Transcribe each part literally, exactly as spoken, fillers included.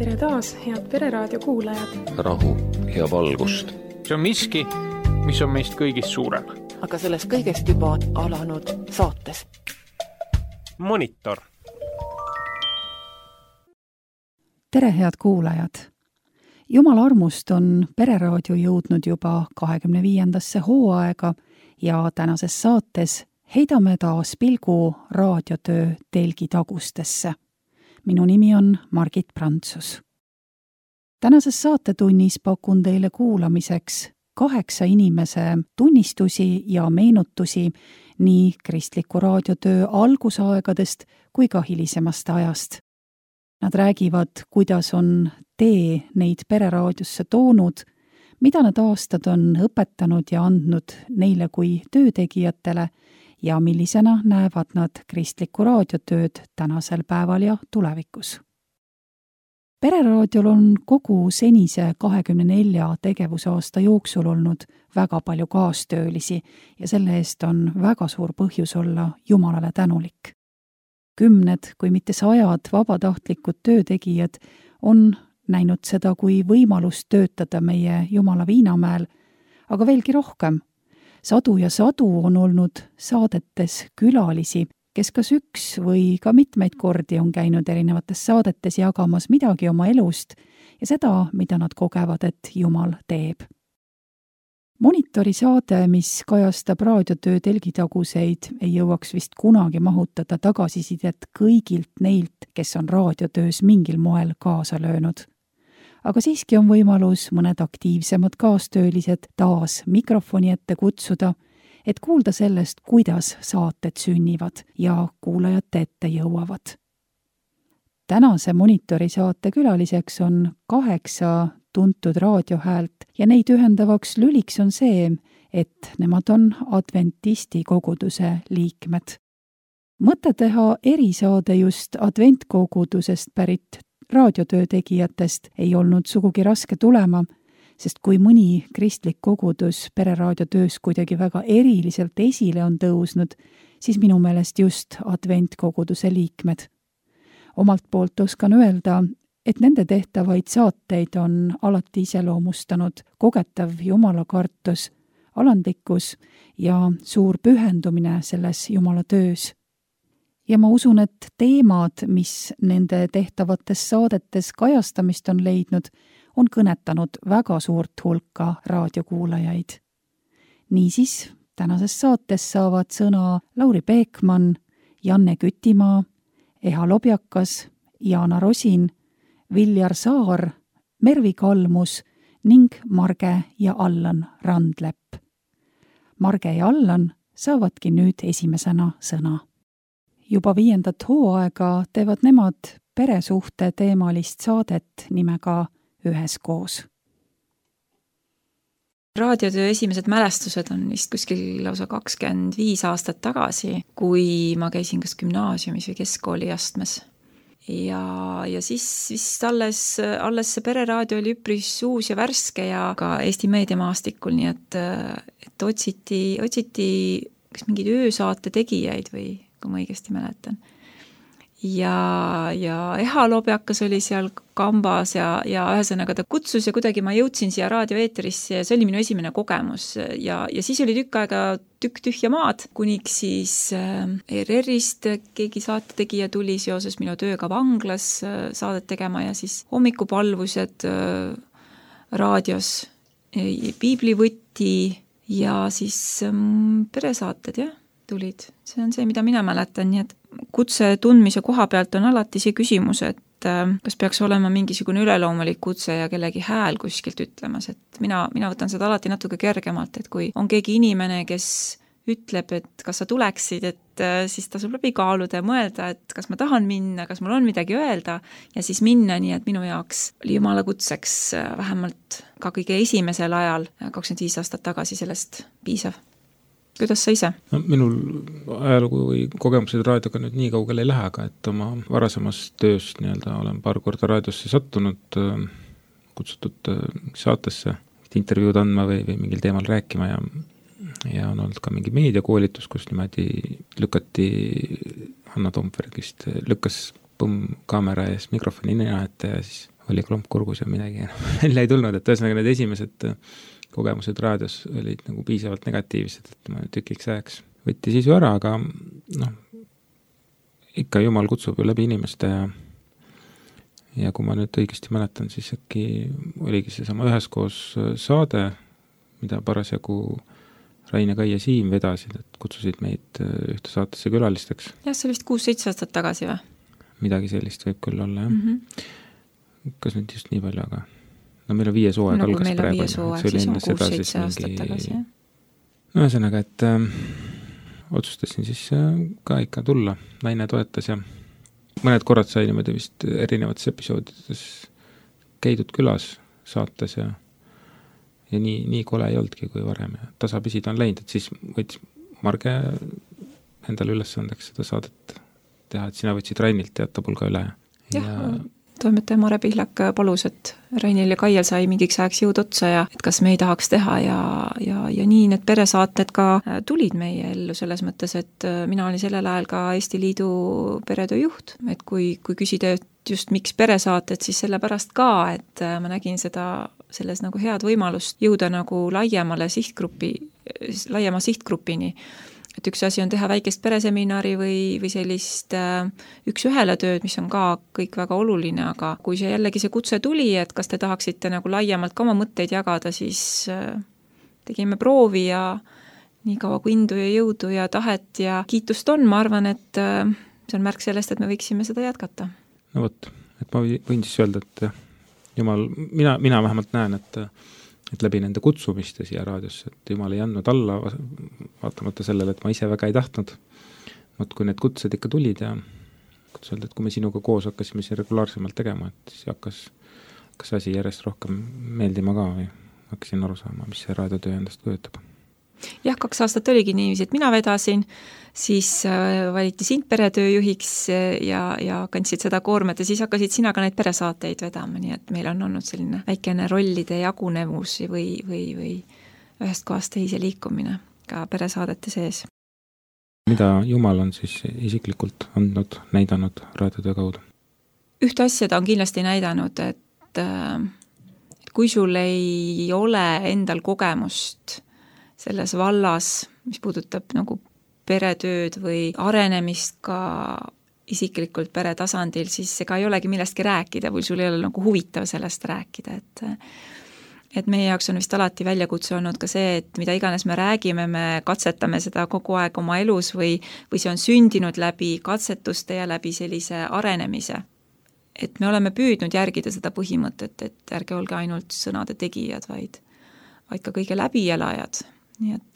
Tere taas, head Pereraadio kuulajad. Rahu ja valgust. See on miski, mis on meist kõigist suurem. Aga sellest kõigest juba alanud saates. Monitor. Tere, head kuulajad! Jumala armust on Pereraadio jõudnud juba kahekümne viiendasse hooaega ja tänases saates heidame taas pilgu raadiotöö telgitagustesse. Minu nimi on Margit Prantsus. Tänases saatetunnis pakun teile kuulamiseks kaheksa inimese tunnistusi ja meenutusi nii kristliku raadiotöö algusaegadest kui ka hilisemast ajast. Nad räägivad, kuidas on tee neid Pereraadiosse toonud, mida nad aastad on õpetanud ja andnud neile kui töötegijatele ja millisena näevad nad kristlikku raadiotööd tänasel päeval ja tulevikus. Pereraadiol on kogu senise kahekümne nelja tegevusaasta jooksul olnud väga palju kaastöölisi ja selle eest on väga suur põhjus olla Jumalale tänulik. Kümned, kui mitte sajad vabatahtlikud töötegijad on näinud seda kui võimalust töötada meie Jumala Viinamäel, aga veelgi rohkem. Sadu ja sadu on olnud saadetes külalisi, kes kas üks või ka mitmeid kordi on käinud erinevates saadetes jagamas midagi oma elust ja seda, mida nad kogevad, et Jumal teeb. Monitori saade, mis kajastab raadiotöö telgitaguseid, ei jõuaks vist kunagi mahutada tagasisidet kõigilt neilt, kes on raadiotöös mingil moel kaasa löönud. Aga siiski on võimalus mõned aktiivsemad kaastöölised taas mikrofoni ette kutsuda, et kuulda sellest, kuidas saated sünnivad ja kuulajate ette jõuavad. Tänase Monitori saate külaliseks on kaheksa tuntud raadiohäält ja neid ühendavaks lüliks on see, et nemad on adventisti koguduse liikmed. Mõte teha erisaade just adventkogudusest pärit raadiotöö tegijatest ei olnud sugugi raske tulema, sest kui mõni kristlik kogudus Pereraadiotöös kuidagi väga eriliselt esile on tõusnud, siis minu meelest just adventkoguduse liikmed. Omalt poolt oskan öelda, et nende tehtavaid saateid on alati iseloomustanud kogetav Jumala kartus, alandlikkus ja suur pühendumine selles Jumala töös. Ja ma usun, et teemad, mis nende tehtavates saadetes kajastamist on leidnud, on kõnetanud väga suurt hulka raadiokuulajaid. Niisiis, tänases saates saavad sõna Lauri Peekmann, Janne Kütimaa, Eha Lobjakas, Jaana Rosin, Viljar Saar, Mervi Kalmus ning Marge ja Allan Randlepp. Marge ja Allan saavadki nüüd esimesena sõna. Juba viiendat hooaega teevad nemad peresuhte teemalist saadet nimega Üheskoos. Raadiotöö esimesed mälestused on vist kuskil lausa kakskümmend viis aastat tagasi, kui ma käisin kas gümnaasiumis või keskkooli astmes. Ja, ja siis vist alles, alles see Pereraadio oli üpris uus ja värske ja ka Eesti meediamaastikul, nii et, et otsiti, otsiti kas mingid öösaate tegijaid või kui ma õigesti mäletan. Ja, ja Eha Lobjakas oli seal kambas ja, ja ühesõnaga ta kutsus ja kuidagi ma jõudsin siia raadioeeterisse ja see oli minu esimene kogemus ja, ja siis oli tükk aega tükk tühja maad, kuniks siis E R R-ist keegi saatetegija tuli seoses minu tööga vanglas saadet tegema ja siis hommikupalvused raadios, piiblivõtti ja siis peresaated, jah, tulid. See on see, mida mina mäletan, nii et kutse tundmise koha pealt on alati see küsimus, et kas peaks olema mingisugune üleloomulik kutse ja kellegi hääl kuskilt ütlemas, et mina, mina võtan seda alati natuke kergemalt, et kui on keegi inimene, kes ütleb, et kas sa tuleksid, et siis tasub läbi kaaluda ja mõelda, et kas ma tahan minna, kas mul on midagi öelda ja siis minna, nii et minu jaoks oli Jumala kutseks vähemalt ka kõige esimesel ajal, kakskümmend viis aastat tagasi sellest piisav. Kuidas sa ise? No, minul ajalugu või kogemused raadioga nüüd nii kaugele ei lähe, aga et oma varasemast tööst nii-öelda olen paar korda raadiosse sattunud, kutsutud saatesse intervjuud andma või, või mingil teemal rääkima ja, ja on olnud ka mingi meediakoolitus, kus niimoodi lükati Hanna Tombergist, lükkas põmm kaamera ees mikrofoni nina ette ja siis oli klomp kurgus ja midagi välja ei tulnud, et ühesõnaga need esimesed kogemused raadios olid nagu piisavalt negatiivsed, et ma tükiks ajaks võtti sisu ära, aga noh, ikka Jumal kutsub ju läbi inimeste ja ja kui ma nüüd õigesti mäletan, siis äkki oligi seesama üheskoos saade, mida parasjagu Rain ja Kai ja Siim vedasid, et kutsusid meid ühte saatesse külalisteks. Jah, see oli vist kuus-seitse aastat tagasi või? Midagi sellist võib küll olla, jah. Mm-hmm. Kas nüüd just nii palju, aga no meil on viies hooaeg no, algas praegu. Meil on viies hooaeg, siis on kuus-seitse aastat tagasi, jah. No ühesõnaga, et äh, otsustasin siis äh, ka ikka tulla. Naine toetas ja mõned korrad sai niimoodi vist erinevates episoodides käidud külas saates ja ja nii, nii kole ei oldki kui varem ja tasapisi ta on läinud, et siis võttis Marge endale ülesandeks seda saadet teha, et sina võtsid Rainilt teata pulga üle. Jah, ja... toimetaja Mare Pihlak palus, et Rainil ja Kaiel sai mingiks ajaks jõud otsa ja et kas me ei tahaks teha ja, ja, ja nii need peresaated ka tulid meie ellu selles mõttes, et mina olin sellel ajal ka Eesti Liidu peretöö juht, et kui, kui küsida just miks peresaated, siis sellepärast ka, et ma nägin seda selles nagu head võimalust jõuda nagu laiemale sihtgrupi, laiema sihtgrupini. Et üks asi on teha väikest pereseminari või, või sellist äh, üks ühele tööd, mis on ka kõik väga oluline, aga kui see jällegi see kutse tuli, et kas te tahaksite nagu laiemalt ka oma mõtteid jagada, siis äh, tegime proovi ja nii kaua kui indu ja jõudu ja tahet ja kiitust on, ma arvan, et äh, see on märk sellest, et me võiksime seda jätkata. No võt, et ma võin siis öelda, et Jumal, mina, mina vähemalt näen, et et läbi nende kutsumiste siia raadiosse, et Jumal ei andnud alla, vaatamata sellele, et ma ise väga ei tahtnud. Vot kui need kutsed ikka tulid ja kuidas öelda, et kui me sinuga koos hakkasime siin regulaarsemalt tegema, et siis hakkas, hakkas asi järjest rohkem meeldima ka või hakkasin aru saama, mis see raadiotöö endast kujutab. Jah, kaks aastat oligi niiviisi, et mina vedasin, siis valiti sind peretööjuhiks ja, ja kandsid seda koormet ja siis hakkasid sina ka neid peresaateid vedama, nii et meil on olnud selline väikene rollide jagunevus või, või, või ühest kohast teise liikumine ka peresaadete sees. Mida Jumal on siis isiklikult andnud, näidanud raadiotöö kaudu? Ühte asja ta on kindlasti näidanud, et, et kui sul ei ole endal kogemust selles vallas, mis puudutab nagu peretööd või arenemist ka isiklikult pere tasandil, siis ega ei olegi millestki rääkida või sul ei ole nagu huvitav sellest rääkida, et et meie jaoks on vist alati väljakutse olnud ka see, et mida iganes me räägime, me katsetame seda kogu aeg oma elus või, või see on sündinud läbi katsetuste ja läbi sellise arenemise. Et me oleme püüdnud järgida seda põhimõtet, et ärge olge ainult sõnade tegijad, vaid, vaid ka kõige läbielajad. Nii et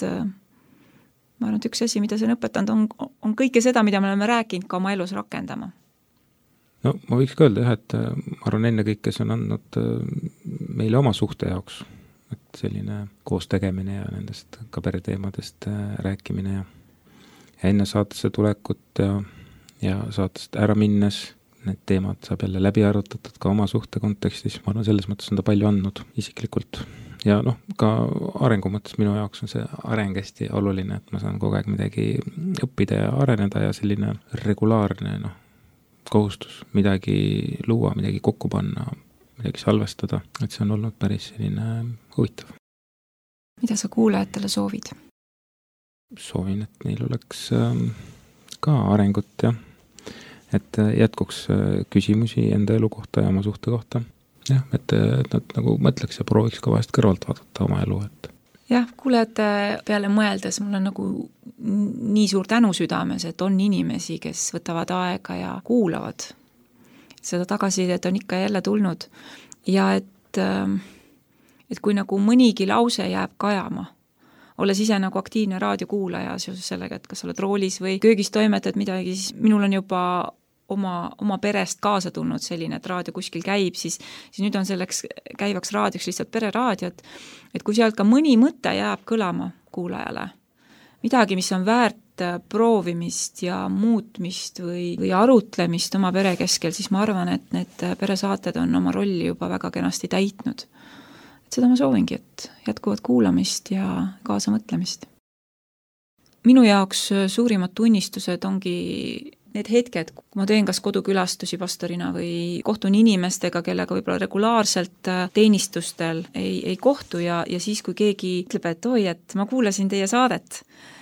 ma arvan, et üks asi, mida see on õpetanud, on, on kõike seda, mida me oleme rääkinud ka oma elus rakendama. No ma võiks ka öelda jah, et ma arvan enne kõik, kes on andnud meile oma suhte jaoks, et selline koos tegemine ja nendest ka pereteemadest rääkimine ja, ja enne saatesse tulekut ja, ja saatest ära minnes need teemad saab jälle läbi arutatud ka oma suhte kontekstis, ma arvan, selles mõttes on ta palju andnud isiklikult. Ja noh, ka arengu mõttes minu jaoks on see areng hästi oluline, et ma saan kogu aeg midagi õppida ja areneda ja selline regulaarne noh, kohustus midagi luua, midagi kokku panna, midagi salvestada, et see on olnud päris selline huvitav. Mida sa kuulajatele soovid? Soovin, et neil oleks ka arengut ja et jätkuks küsimusi enda elu kohta ja oma suhte kohta. Jah, et, et nad nagu mõtleks ja prooviks ka vahest kõrvalt vaadata oma elu. Et. Jah, kuulajate peale mõeldes mul on nagu nii suur tänu südames, et on inimesi, kes võtavad aega ja kuulavad. Seda tagasisidet on ikka jälle tulnud. Ja et, et kui nagu mõnigi lause jääb kajama, olles ise nagu aktiivne raadiokuulaja seoses sellega, et kas oled roolis või köögis toimetad midagi, siis minul on juba oma, oma perest kaasa tulnud selline, et raadio kuskil käib, siis, siis nüüd on selleks käivaks raadioks lihtsalt pereraadiot, et kui sealt ka mõni mõte jääb kõlama kuulajale, midagi, mis on väärt proovimist ja muutmist või, või arutlemist oma pere keskel, siis ma arvan, et need peresaated on oma rolli juba väga kenasti täitnud. Et seda ma soovingi, et jätkuvad kuulamist ja kaasamõtlemist. Minu jaoks suurimad tunnistused ongi need hetked, kui ma teen kas kodukülastusi pastorina või kohtun inimestega, kellega võib-olla regulaarselt teenistustel ei, ei kohtu ja, ja siis, kui keegi ütleb, et oi, et ma kuulasin teie saadet,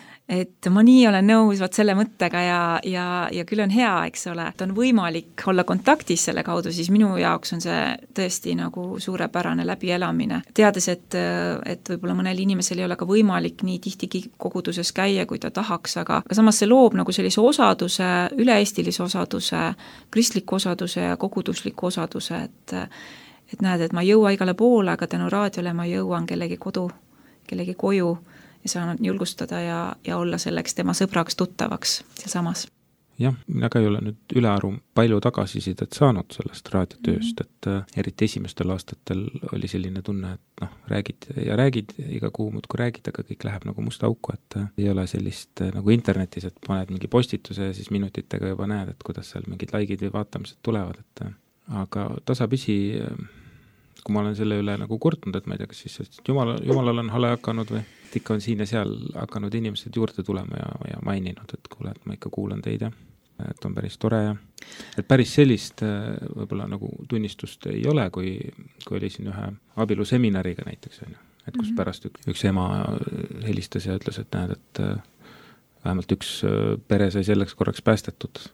et ma nii olen nõus vaat selle mõttega ja, ja, ja küll on hea, eks ole, et on võimalik olla kontaktis selle kaudu, siis minu jaoks on see tõesti nagu suurepärane läbielamine. Teades, et, et võib-olla mõnel inimesel ei ole ka võimalik nii tihti koguduses käia, kui ta tahaks, aga, aga samas see loob nagu sellise osaduse, üle-eestilise osaduse, kristliku osaduse ja kogudusliku osaduse, et, et näed, et ma ei jõua igale poole, aga tänu raadiole ma jõuan kellegi kodu, kellegi koju, ja saan julgustada ja, ja olla selleks tema sõbraks, tuttavaks sealsamas. Jah, mina ka ei ole nüüd ülearu palju tagasisidet saanud sellest raadiotööst, mm-hmm. et äh, eriti esimestel aastatel oli selline tunne, et noh, räägid ja räägid, iga kuu muudkui räägid, aga kõik läheb nagu musta auku, et äh, ei ole sellist äh, nagu internetis, et paned mingi postituse ja siis minutitega juba näed, et kuidas seal mingid laikid või vaatamised tulevad, et äh, aga tasapisi äh, kui ma olen selle üle nagu kurtnud, et ma ei tea, kas siis et jumal, jumalal on hale hakanud või et ikka on siin ja seal hakanud inimesed juurde tulema ja, ja maininud, et kuule, et ma ikka kuulan teid ja et on päris tore ja et päris sellist võib-olla nagu tunnistust ei ole, kui, kui oli siin ühe abieluseminariga näiteks, on ju, et kus mm-hmm. pärast üks, üks ema helistas ja ütles, et näed, et vähemalt üks pere sai selleks korraks päästetud.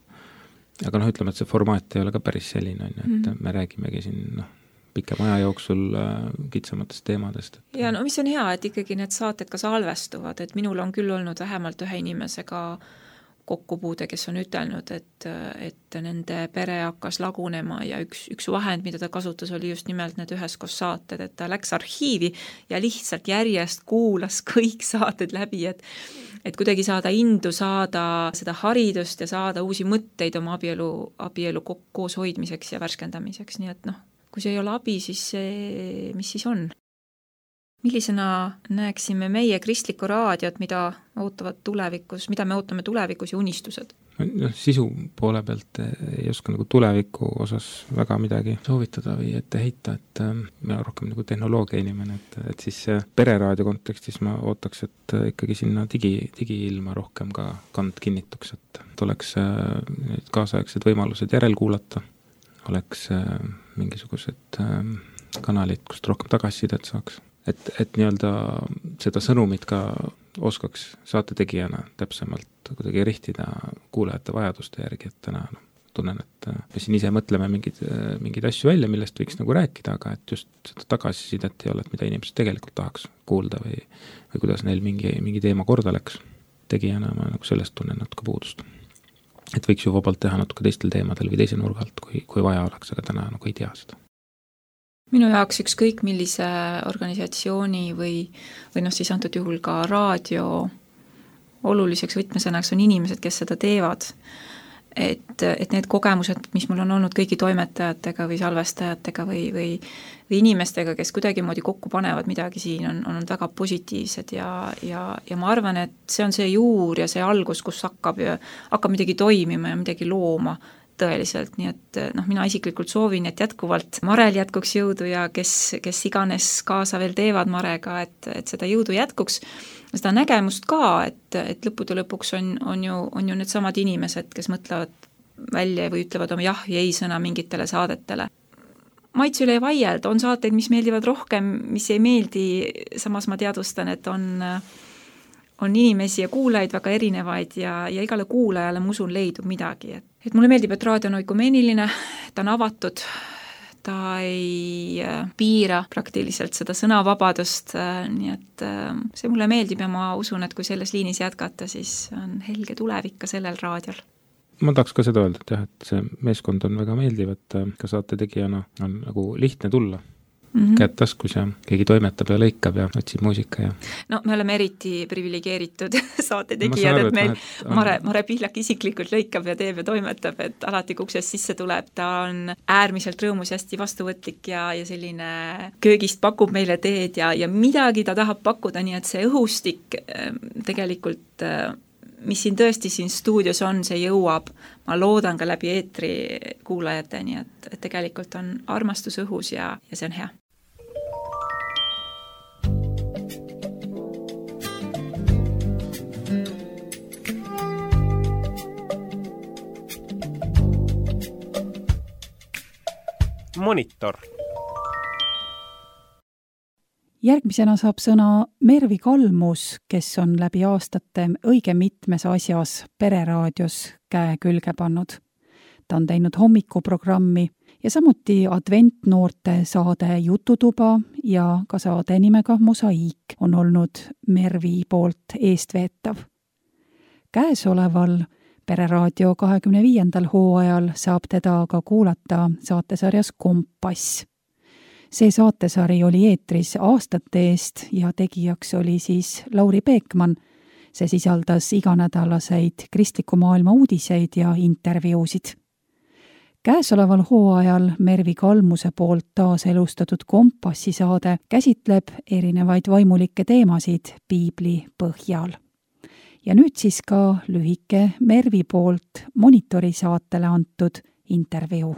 Aga noh, ütleme, et see formaat ei ole ka päris selline, on ju, et mm-hmm. me räägimegi siin, noh, pikema aja jooksul kitsamatest teemadest. Et... Ja no mis on hea, et ikkagi need saated ka salvestuvad, et minul on küll olnud vähemalt ühe inimesega kokkupuude, kes on ütelnud, et, et nende pere hakkas lagunema ja üks, üks vahend, mida ta kasutas, oli just nimelt need üheskoos saated, et ta läks arhiivi ja lihtsalt järjest kuulas kõik saated läbi, et et kuidagi saada indu, saada seda haridust ja saada uusi mõtteid oma abielu, abielu koos hoidmiseks ja värskendamiseks, nii et noh, kui see ei ole abi, siis see, mis siis on? Millisena näeksime meie kristlikku raadiot, mida ootavad tulevikus, mida me ootame tulevikus ja unistused? No, sisu poole pealt ei oska nagu tuleviku osas väga midagi soovitada või ette heita, et äh, mina rohkem nagu tehnoloogia inimene, et, et siis pereraadio kontekstis ma ootaks, et ikkagi sinna digi, digiilma rohkem ka kand kinnituks, et oleks äh, kaasaegsed võimalused järelkuulata, oleks äh, mingisugused äh, kanalid, kust rohkem tagasisidet saaks. Et, et nii-öelda seda sõnumit ka oskaks saate tegijana täpsemalt kuidagi rihtida kuulajate vajaduste järgi, et täna no, tunnen, et me siin ise mõtleme mingid, mingid asju välja, millest võiks nagu rääkida, aga et just seda tagasisidet ei ole, et mida inimesed tegelikult tahaks kuulda või, või kuidas neil mingi, mingi teema korda läks. Tegijana ma nagu sellest tunnen natuke puudust. Et võiks ju vabalt teha natuke teistel teemadel või teise nurga alt, kui, kui vaja oleks, aga täna nagu ei tea seda. Minu jaoks ükskõik millise organisatsiooni või, või noh, siis antud juhul ka raadio oluliseks võtmesõnaks on inimesed, kes seda teevad. Et, et need kogemused, mis mul on olnud kõigi toimetajatega või salvestajatega või, või, või inimestega, kes kuidagimoodi kokku panevad midagi siin, on, on väga positiivsed ja, ja, ja ma arvan, et see on see juur ja see algus, kus hakkab, ja, hakkab midagi toimima ja midagi looma tõeliselt, nii et noh, mina isiklikult soovin, et jätkuvalt Marel jätkuks jõudu ja kes, kes iganes kaasa veel teevad Marega, et, et seda jõudu jätkuks, seda nägemust ka, et, et lõppude lõpuks on, on, ju, on ju need samad inimesed, kes mõtlevad välja või ütlevad oma jah ja ei sõna mingitele saadetele. Maitse üle ei vaielda, on saateid, mis meeldivad rohkem, mis ei meeldi, samas ma teadvustan, et on on inimesi ja kuulajaid väga erinevaid ja, ja igale kuulajale, ma usun, leidub midagi. Et, et mulle meeldib, et raadio on oikumeeniline, ta on avatud, ta ei piira praktiliselt seda sõnavabadust, nii et see mulle meeldib ja ma usun, et kui selles liinis jätkata, siis on helge tulevik ka sellel raadiol. Ma tahaks ka seda öelda, et jah, et see meeskond on väga meeldiv, et ka saate tegijana on nagu lihtne tulla. Mm-hmm. Käed taskus ja keegi toimetab ja lõikab ja otsib muusika ja... No me oleme eriti privilegeeritud saate tegijad, et meil on... Mare, Mare Pihlak isiklikult lõikab ja teeb ja toimetab, et alati kui uksest sisse tuleb, ta on äärmiselt rõõmus ja hästi vastuvõtlik ja, ja selline köögist pakub meile teed ja, ja midagi ta tahab pakkuda, nii et see õhustik tegelikult, mis siin tõesti siin stuudios on, see jõuab, ma loodan ka läbi eetri kuulajate, nii et, et tegelikult on armastus õhus ja, ja see on hea. Monitor. Järgmisena saab sõna Mervi Kalmus, kes on läbi aastate õige mitmes asjas Pereraadios käe külge pannud. Ta on teinud hommikuprogrammi ja samuti adventnoorte saade Jututuba ja ka saade nimega Mosaiik on olnud Mervi poolt eestveetav. Käesoleval Pereraadio kahekümne viiendal hooajal saab teda ka kuulata saatesarjas Kompass. See saatesari oli eetris aastate eest ja tegijaks oli siis Lauri Peekman. See sisaldas iganädalaseid kristliku maailma uudiseid ja intervjuusid. Käesoleval hooajal Mervi Kalmuse poolt taas elustatud Kompassi saade käsitleb erinevaid vaimulikke teemasid piibli põhjal. Ja nüüd siis ka lühike Mervi poolt Monitori saatele antud intervjuu.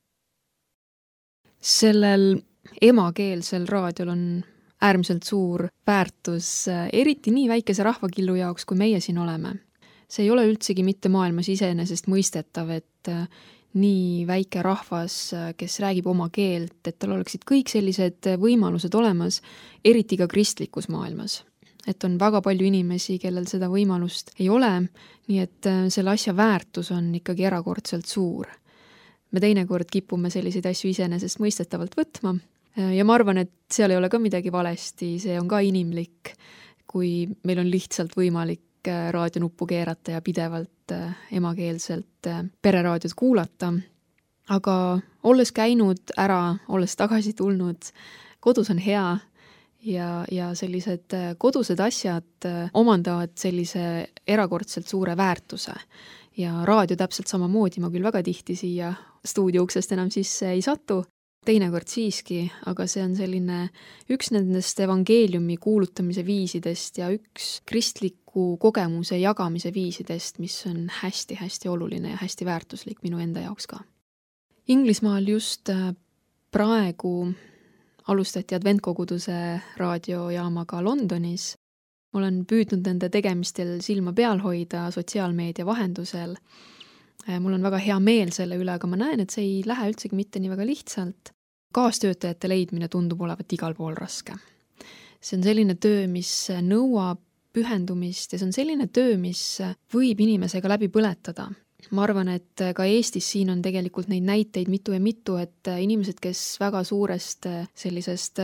Sellel emakeelsel raadiol on äärmiselt suur väärtus, eriti nii väikese rahvakillu jaoks, kui meie siin oleme. See ei ole üldsegi mitte maailmas iseenesest mõistetav, et nii väike rahvas, kes räägib oma keelt, et tal oleksid kõik sellised võimalused olemas, eriti ka kristlikus maailmas. Et on väga palju inimesi, kellel seda võimalust ei ole, nii et selle asja väärtus on ikkagi erakordselt suur. Me teinekord kipume selliseid asju iseenesest mõistetavalt võtma ja ma arvan, et seal ei ole ka midagi valesti, see on ka inimlik, kui meil on lihtsalt võimalik raadionuppu keerata ja pidevalt emakeelselt Pereraadiot kuulata. Aga olles käinud ära, olles tagasi tulnud, kodus on hea ja, ja sellised kodused asjad omandavad sellise erakordselt suure väärtuse. Ja raadio täpselt samamoodi, ma küll väga tihti siia stuudiouksest enam sisse ei satu, teinekord siiski, aga see on selline üks nendest evangeeliumi kuulutamise viisidest ja üks kristliku kogemuse jagamise viisidest, mis on hästi-hästi oluline ja hästi väärtuslik minu enda jaoks ka. Inglismaal just praegu alustati adventkoguduse raadiojaamaga Londonis. Olen püüdnud nende tegemistel silma peal hoida sotsiaalmeedia vahendusel. Mul on väga hea meel selle üle, aga ma näen, et see ei lähe üldsegi mitte nii väga lihtsalt. Kaastöötajate leidmine tundub olevat igal pool raske. See on selline töö, mis nõuab pühendumist ja see on selline töö, mis võib inimesega läbi põletada. Ma arvan, et ka Eestis siin on tegelikult neid näiteid mitu ja mitu, et inimesed, kes väga suurest sellisest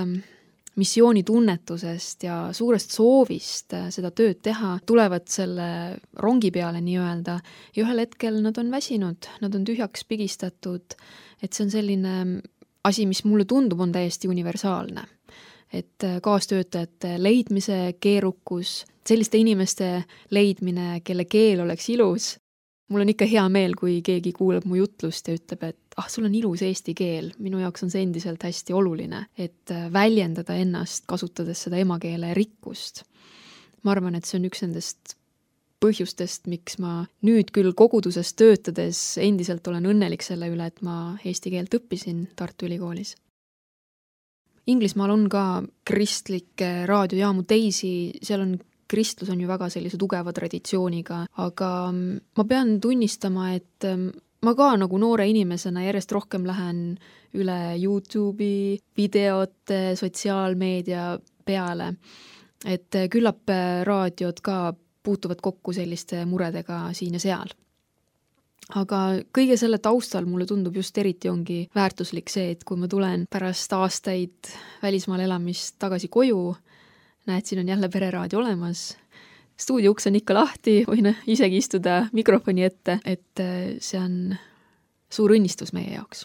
missioonitunnetusest ja suurest soovist seda tööd teha, tulevad selle rongi peale nii-öelda ja ühel hetkel nad on väsinud, nad on tühjaks pigistatud, et see on selline asi, mis mulle tundub on täiesti universaalne. Et kaastöötajate leidmise keerukus, selliste inimeste leidmine, kelle keel oleks ilus. Mul on ikka hea meel, kui keegi kuulab mu jutlust ja ütleb, et ah, sul on ilus eesti keel. Minu jaoks on see endiselt hästi oluline, et väljendada ennast, kasutades seda emakeele rikkust. Ma arvan, et see on üks nendest põhjustest, miks ma nüüd küll koguduses töötades endiselt olen õnnelik selle üle, et ma eesti keelt õppisin Tartu Ülikoolis. Inglismaal on ka kristlikke raadiojaamu teisi, seal on kristlus on ju väga sellise tugeva traditsiooniga, aga ma pean tunnistama, et ma ka nagu noore inimesena järjest rohkem lähen üle YouTube'i, videote, sotsiaalmeedia peale, et küllap raadiod ka puutuvad kokku selliste muredega siin ja seal. Aga kõige selle taustal mulle tundub just eriti ongi väärtuslik see, et kui ma tulen pärast aastaid välismaal elamist tagasi koju, näed, siin on jälle Pereraadio olemas. Stuudiuks on ikka lahti, võin isegi istuda mikrofoni ette, et see on suur õnnistus meie jaoks.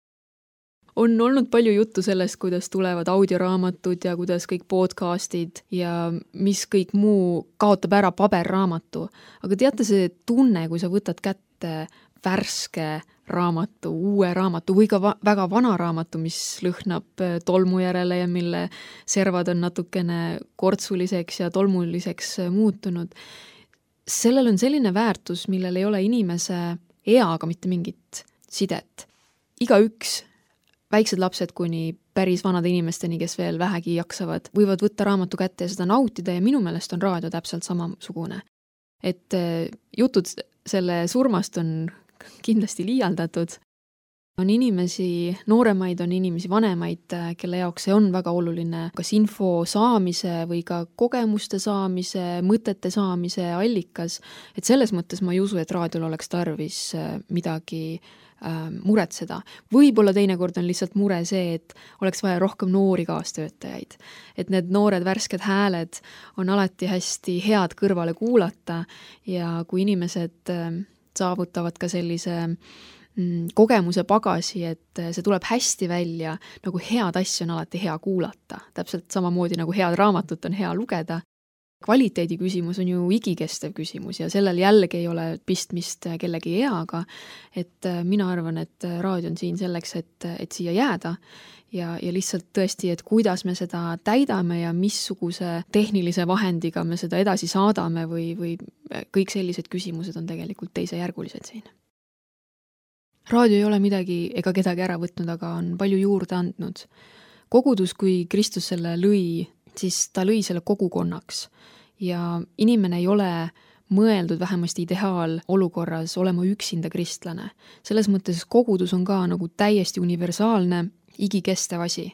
On olnud palju juttu sellest, kuidas tulevad audioraamatud ja kuidas kõik podcastid ja mis kõik muu kaotab ära paberraamatu. Aga teate see tunne, kui sa võtad kätte värske raamatu, uue raamatu või ka va- väga vana raamatu, mis lõhnab tolmu järele ja mille servad on natukene kortsuliseks ja tolmuliseks muutunud. Sellel on selline väärtus, millel ei ole inimese eaga mitte mingit sidet. Iga üks, väiksed lapsed kuni päris vanade inimesteni, kes veel vähegi jaksavad, võivad võtta raamatu kätte ja seda nautida ja minu meelest on raadio täpselt samasugune. Et jutud selle surmast on kindlasti liialdatud, On inimesi, nooremaid, on inimesi vanemaid, kelle jaoks see on väga oluline, kas info saamise või ka kogemuste saamise, mõtete saamise allikas, et selles mõttes ma ei usu, et raadiol oleks tarvis midagi äh, muretseda. Võib-olla teinekord on lihtsalt mure see, et oleks vaja rohkem noori kaastöötajaid. Et need noored värsked hääled on alati hästi head kõrvale kuulata ja kui inimesed äh, saavutavad ka sellise kogemuse pagasi, et see tuleb hästi välja, nagu head asju on alati hea kuulata. Täpselt samamoodi nagu head raamatut on hea lugeda. Kvaliteedi küsimus on ju igikestev küsimus ja sellel jällegi ei ole pistmist kellegi eaga, et mina arvan, et raadio on siin selleks, et, et siia jääda ja, ja lihtsalt tõesti, et kuidas me seda täidame ja missuguse tehnilise vahendiga me seda edasi saadame või, või kõik sellised küsimused on tegelikult teisejärgulised siin. Raadio ei ole midagi ega kedagi ära võtnud, aga on palju juurde andnud. Kogudus, kui Kristus selle lõi, siis ta lõi selle kogukonnaks ja inimene ei ole mõeldud vähemasti ideaal olukorras olema üksinda kristlane. Selles mõttes kogudus on ka nagu täiesti universaalne, igikestev asi.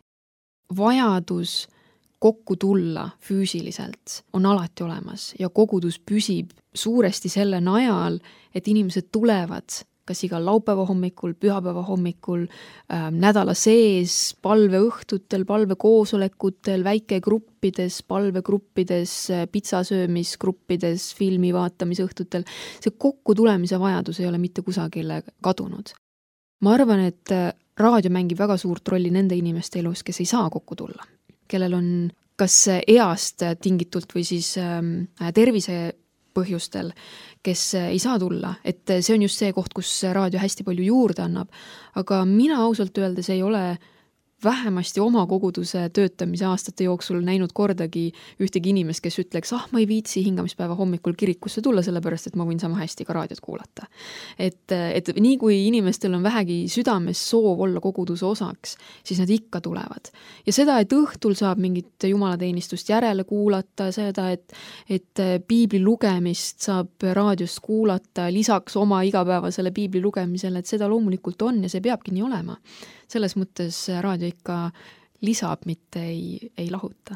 Vajadus kokku tulla füüsiliselt on alati olemas ja kogudus püsib suuresti selle najal, et inimesed tulevad kas igal laupäeva hommikul, pühapäeva hommikul, äh, nädala sees, palve õhtutel, palve koosolekutel, väikegruppides, palvegruppides, pizzasöömisgruppides, filmi vaatamisõhtutel. See kokku tulemise vajadus ei ole mitte kusagile kadunud. Ma arvan, et raadio mängib väga suurt rolli nende inimeste elus, kes ei saa kokku tulla, kellel on kas east tingitult või siis äh, tervise põhjustel, kes ei saa tulla, et see on just see koht, kus raadio hästi palju juurde annab, aga mina ausalt öeldes ei ole vähemasti oma koguduse töötamise aastate jooksul näinud kordagi ühtegi inimest, kes ütleks, ah, ma ei viitsi hingamispäeva hommikul kirikusse tulla, sellepärast, et ma võin sama hästi ka raadiot kuulata. Et, et nii kui inimestel on vähegi südames soov olla koguduse osaks, siis nad ikka tulevad. Ja seda, et õhtul saab mingit jumalateenistust järele kuulata, seda, et, et piibli lugemist saab raadiost kuulata lisaks oma igapäevasele piibli lugemisele, et seda loomulikult on ja see peabki nii olema. Selles mõttes raadio ikka lisab, mitte ei, ei lahuta.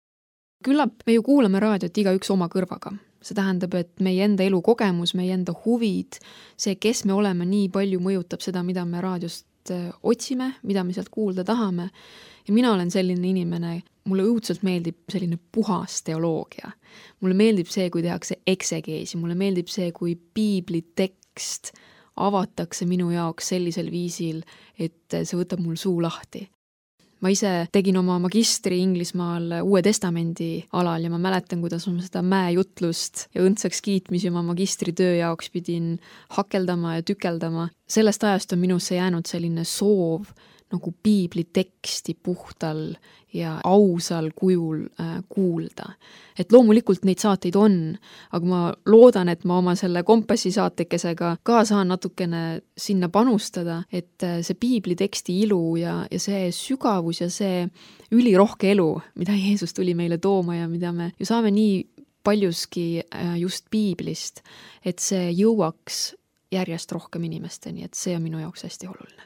Küllap me ju kuulame raadiot iga üks oma kõrvaga. See tähendab, et meie enda elu kogemus, meie enda huvid, see, kes me oleme, nii palju mõjutab seda, mida me raadiost otsime, mida me sealt kuulda tahame. Ja mina olen selline inimene, mulle õudselt meeldib selline puhas teoloogia. Mulle meeldib see, kui tehakse eksegeesi, mulle meeldib see, kui piibli tekst avatakse minu jaoks sellisel viisil, et see võtab mul suu lahti. Ma ise tegin oma magistri Inglismaal Uue Testamendi alal ja ma mäletan, kuidas ma seda mäejutlust ja õndsaks kiitmisi oma magistritöö jaoks pidin hakeldama ja tükeldama. Sellest ajast on minusse jäänud selline soov nagu piibli teksti puhtal ja ausal kujul äh, kuulda. Et loomulikult neid saateid on, aga ma loodan, et ma oma selle kompassi saatekesega ka saan natukene sinna panustada, et äh, see piibli teksti ilu ja, ja see sügavus ja see ülirohke elu, mida Jeesus tuli meile tooma ja mida me ju saame nii paljuski äh, just piiblist, et see jõuaks järjest rohkem inimesteni, et see on minu jaoks hästi oluline.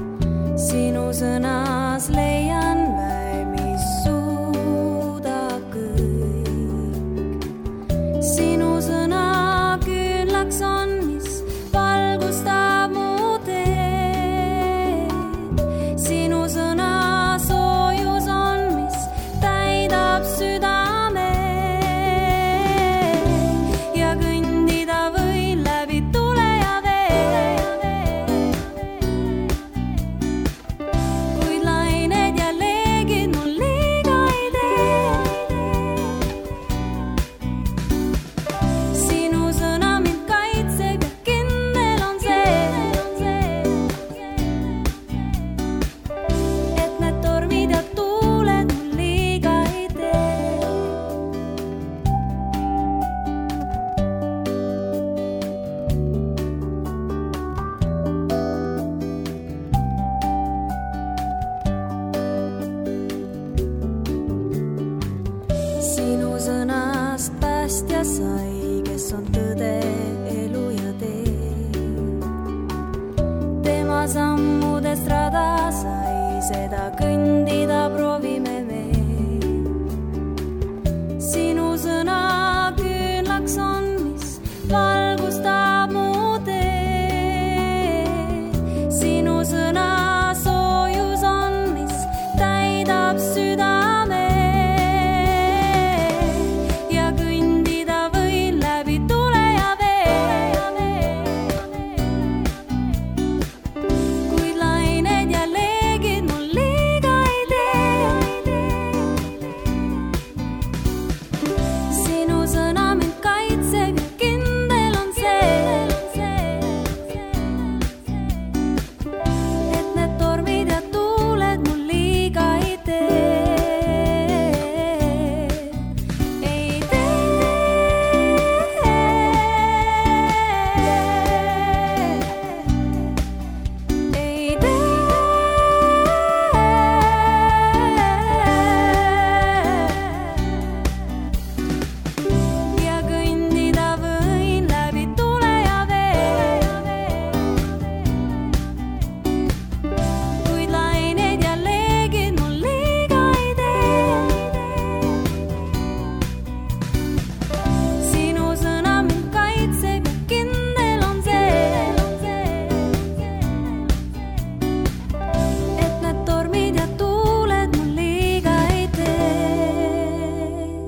Sõnas leian mä, mis suudab sinu sõnast päästja sai, kes on tõde, elu ja tee. Tema sammudest rada sai, seda kõndida proovime me. Sinu sõna küünlaks on, mis valgustab mu tee. Sinu sõna soojus on, mis täidab südame. Ja kõndida võin läbi tule ja vee. Kuid lained ja leegid mul liiga ei tee. Sinu sõna mind kaitseb ja kindel on see, et need tormid ja tuuled mul liiga ei tee. Ei tee. Ei tee. Ja kõndida võin läbi tule ja vee. Kuid lained ja leegid mul liiga ei tee. Sinu sõna mind kaitseb ja kindel on see, et need tormid ja tuuled mul liiga ei tee.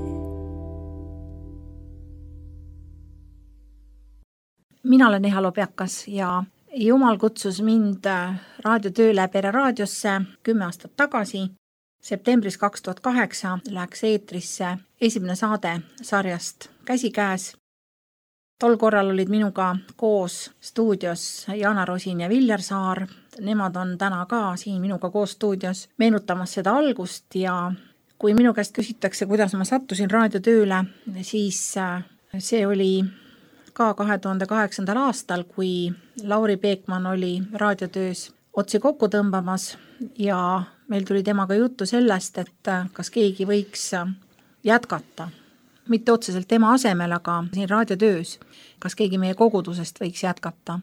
Mina olen Eha Lobjakas ja Jumal kutsus mind raadiotööle Pere raadiosse kümme aastat tagasi. Septembris kaks tuhat kaheksa läks eetrisse esimene saade sarjast Käsikäes. Tol korral olid minuga koos stuudios Jana Rosin ja Viljar Saar. Nemad on täna ka siin minuga koos stuudios meenutamas seda algust ja kui minu käest küsitakse, kuidas ma sattusin raadiotööle, siis see oli ka kahe tuhande kaheksandal aastal, kui Lauri Peekman oli raadiotöös otsi kokku tõmbamas ja meil tuli temaga juttu sellest, et kas keegi võiks jätkata. Mitte otseselt tema asemel, aga siin raadiotöös, kas keegi meie kogudusest võiks jätkata.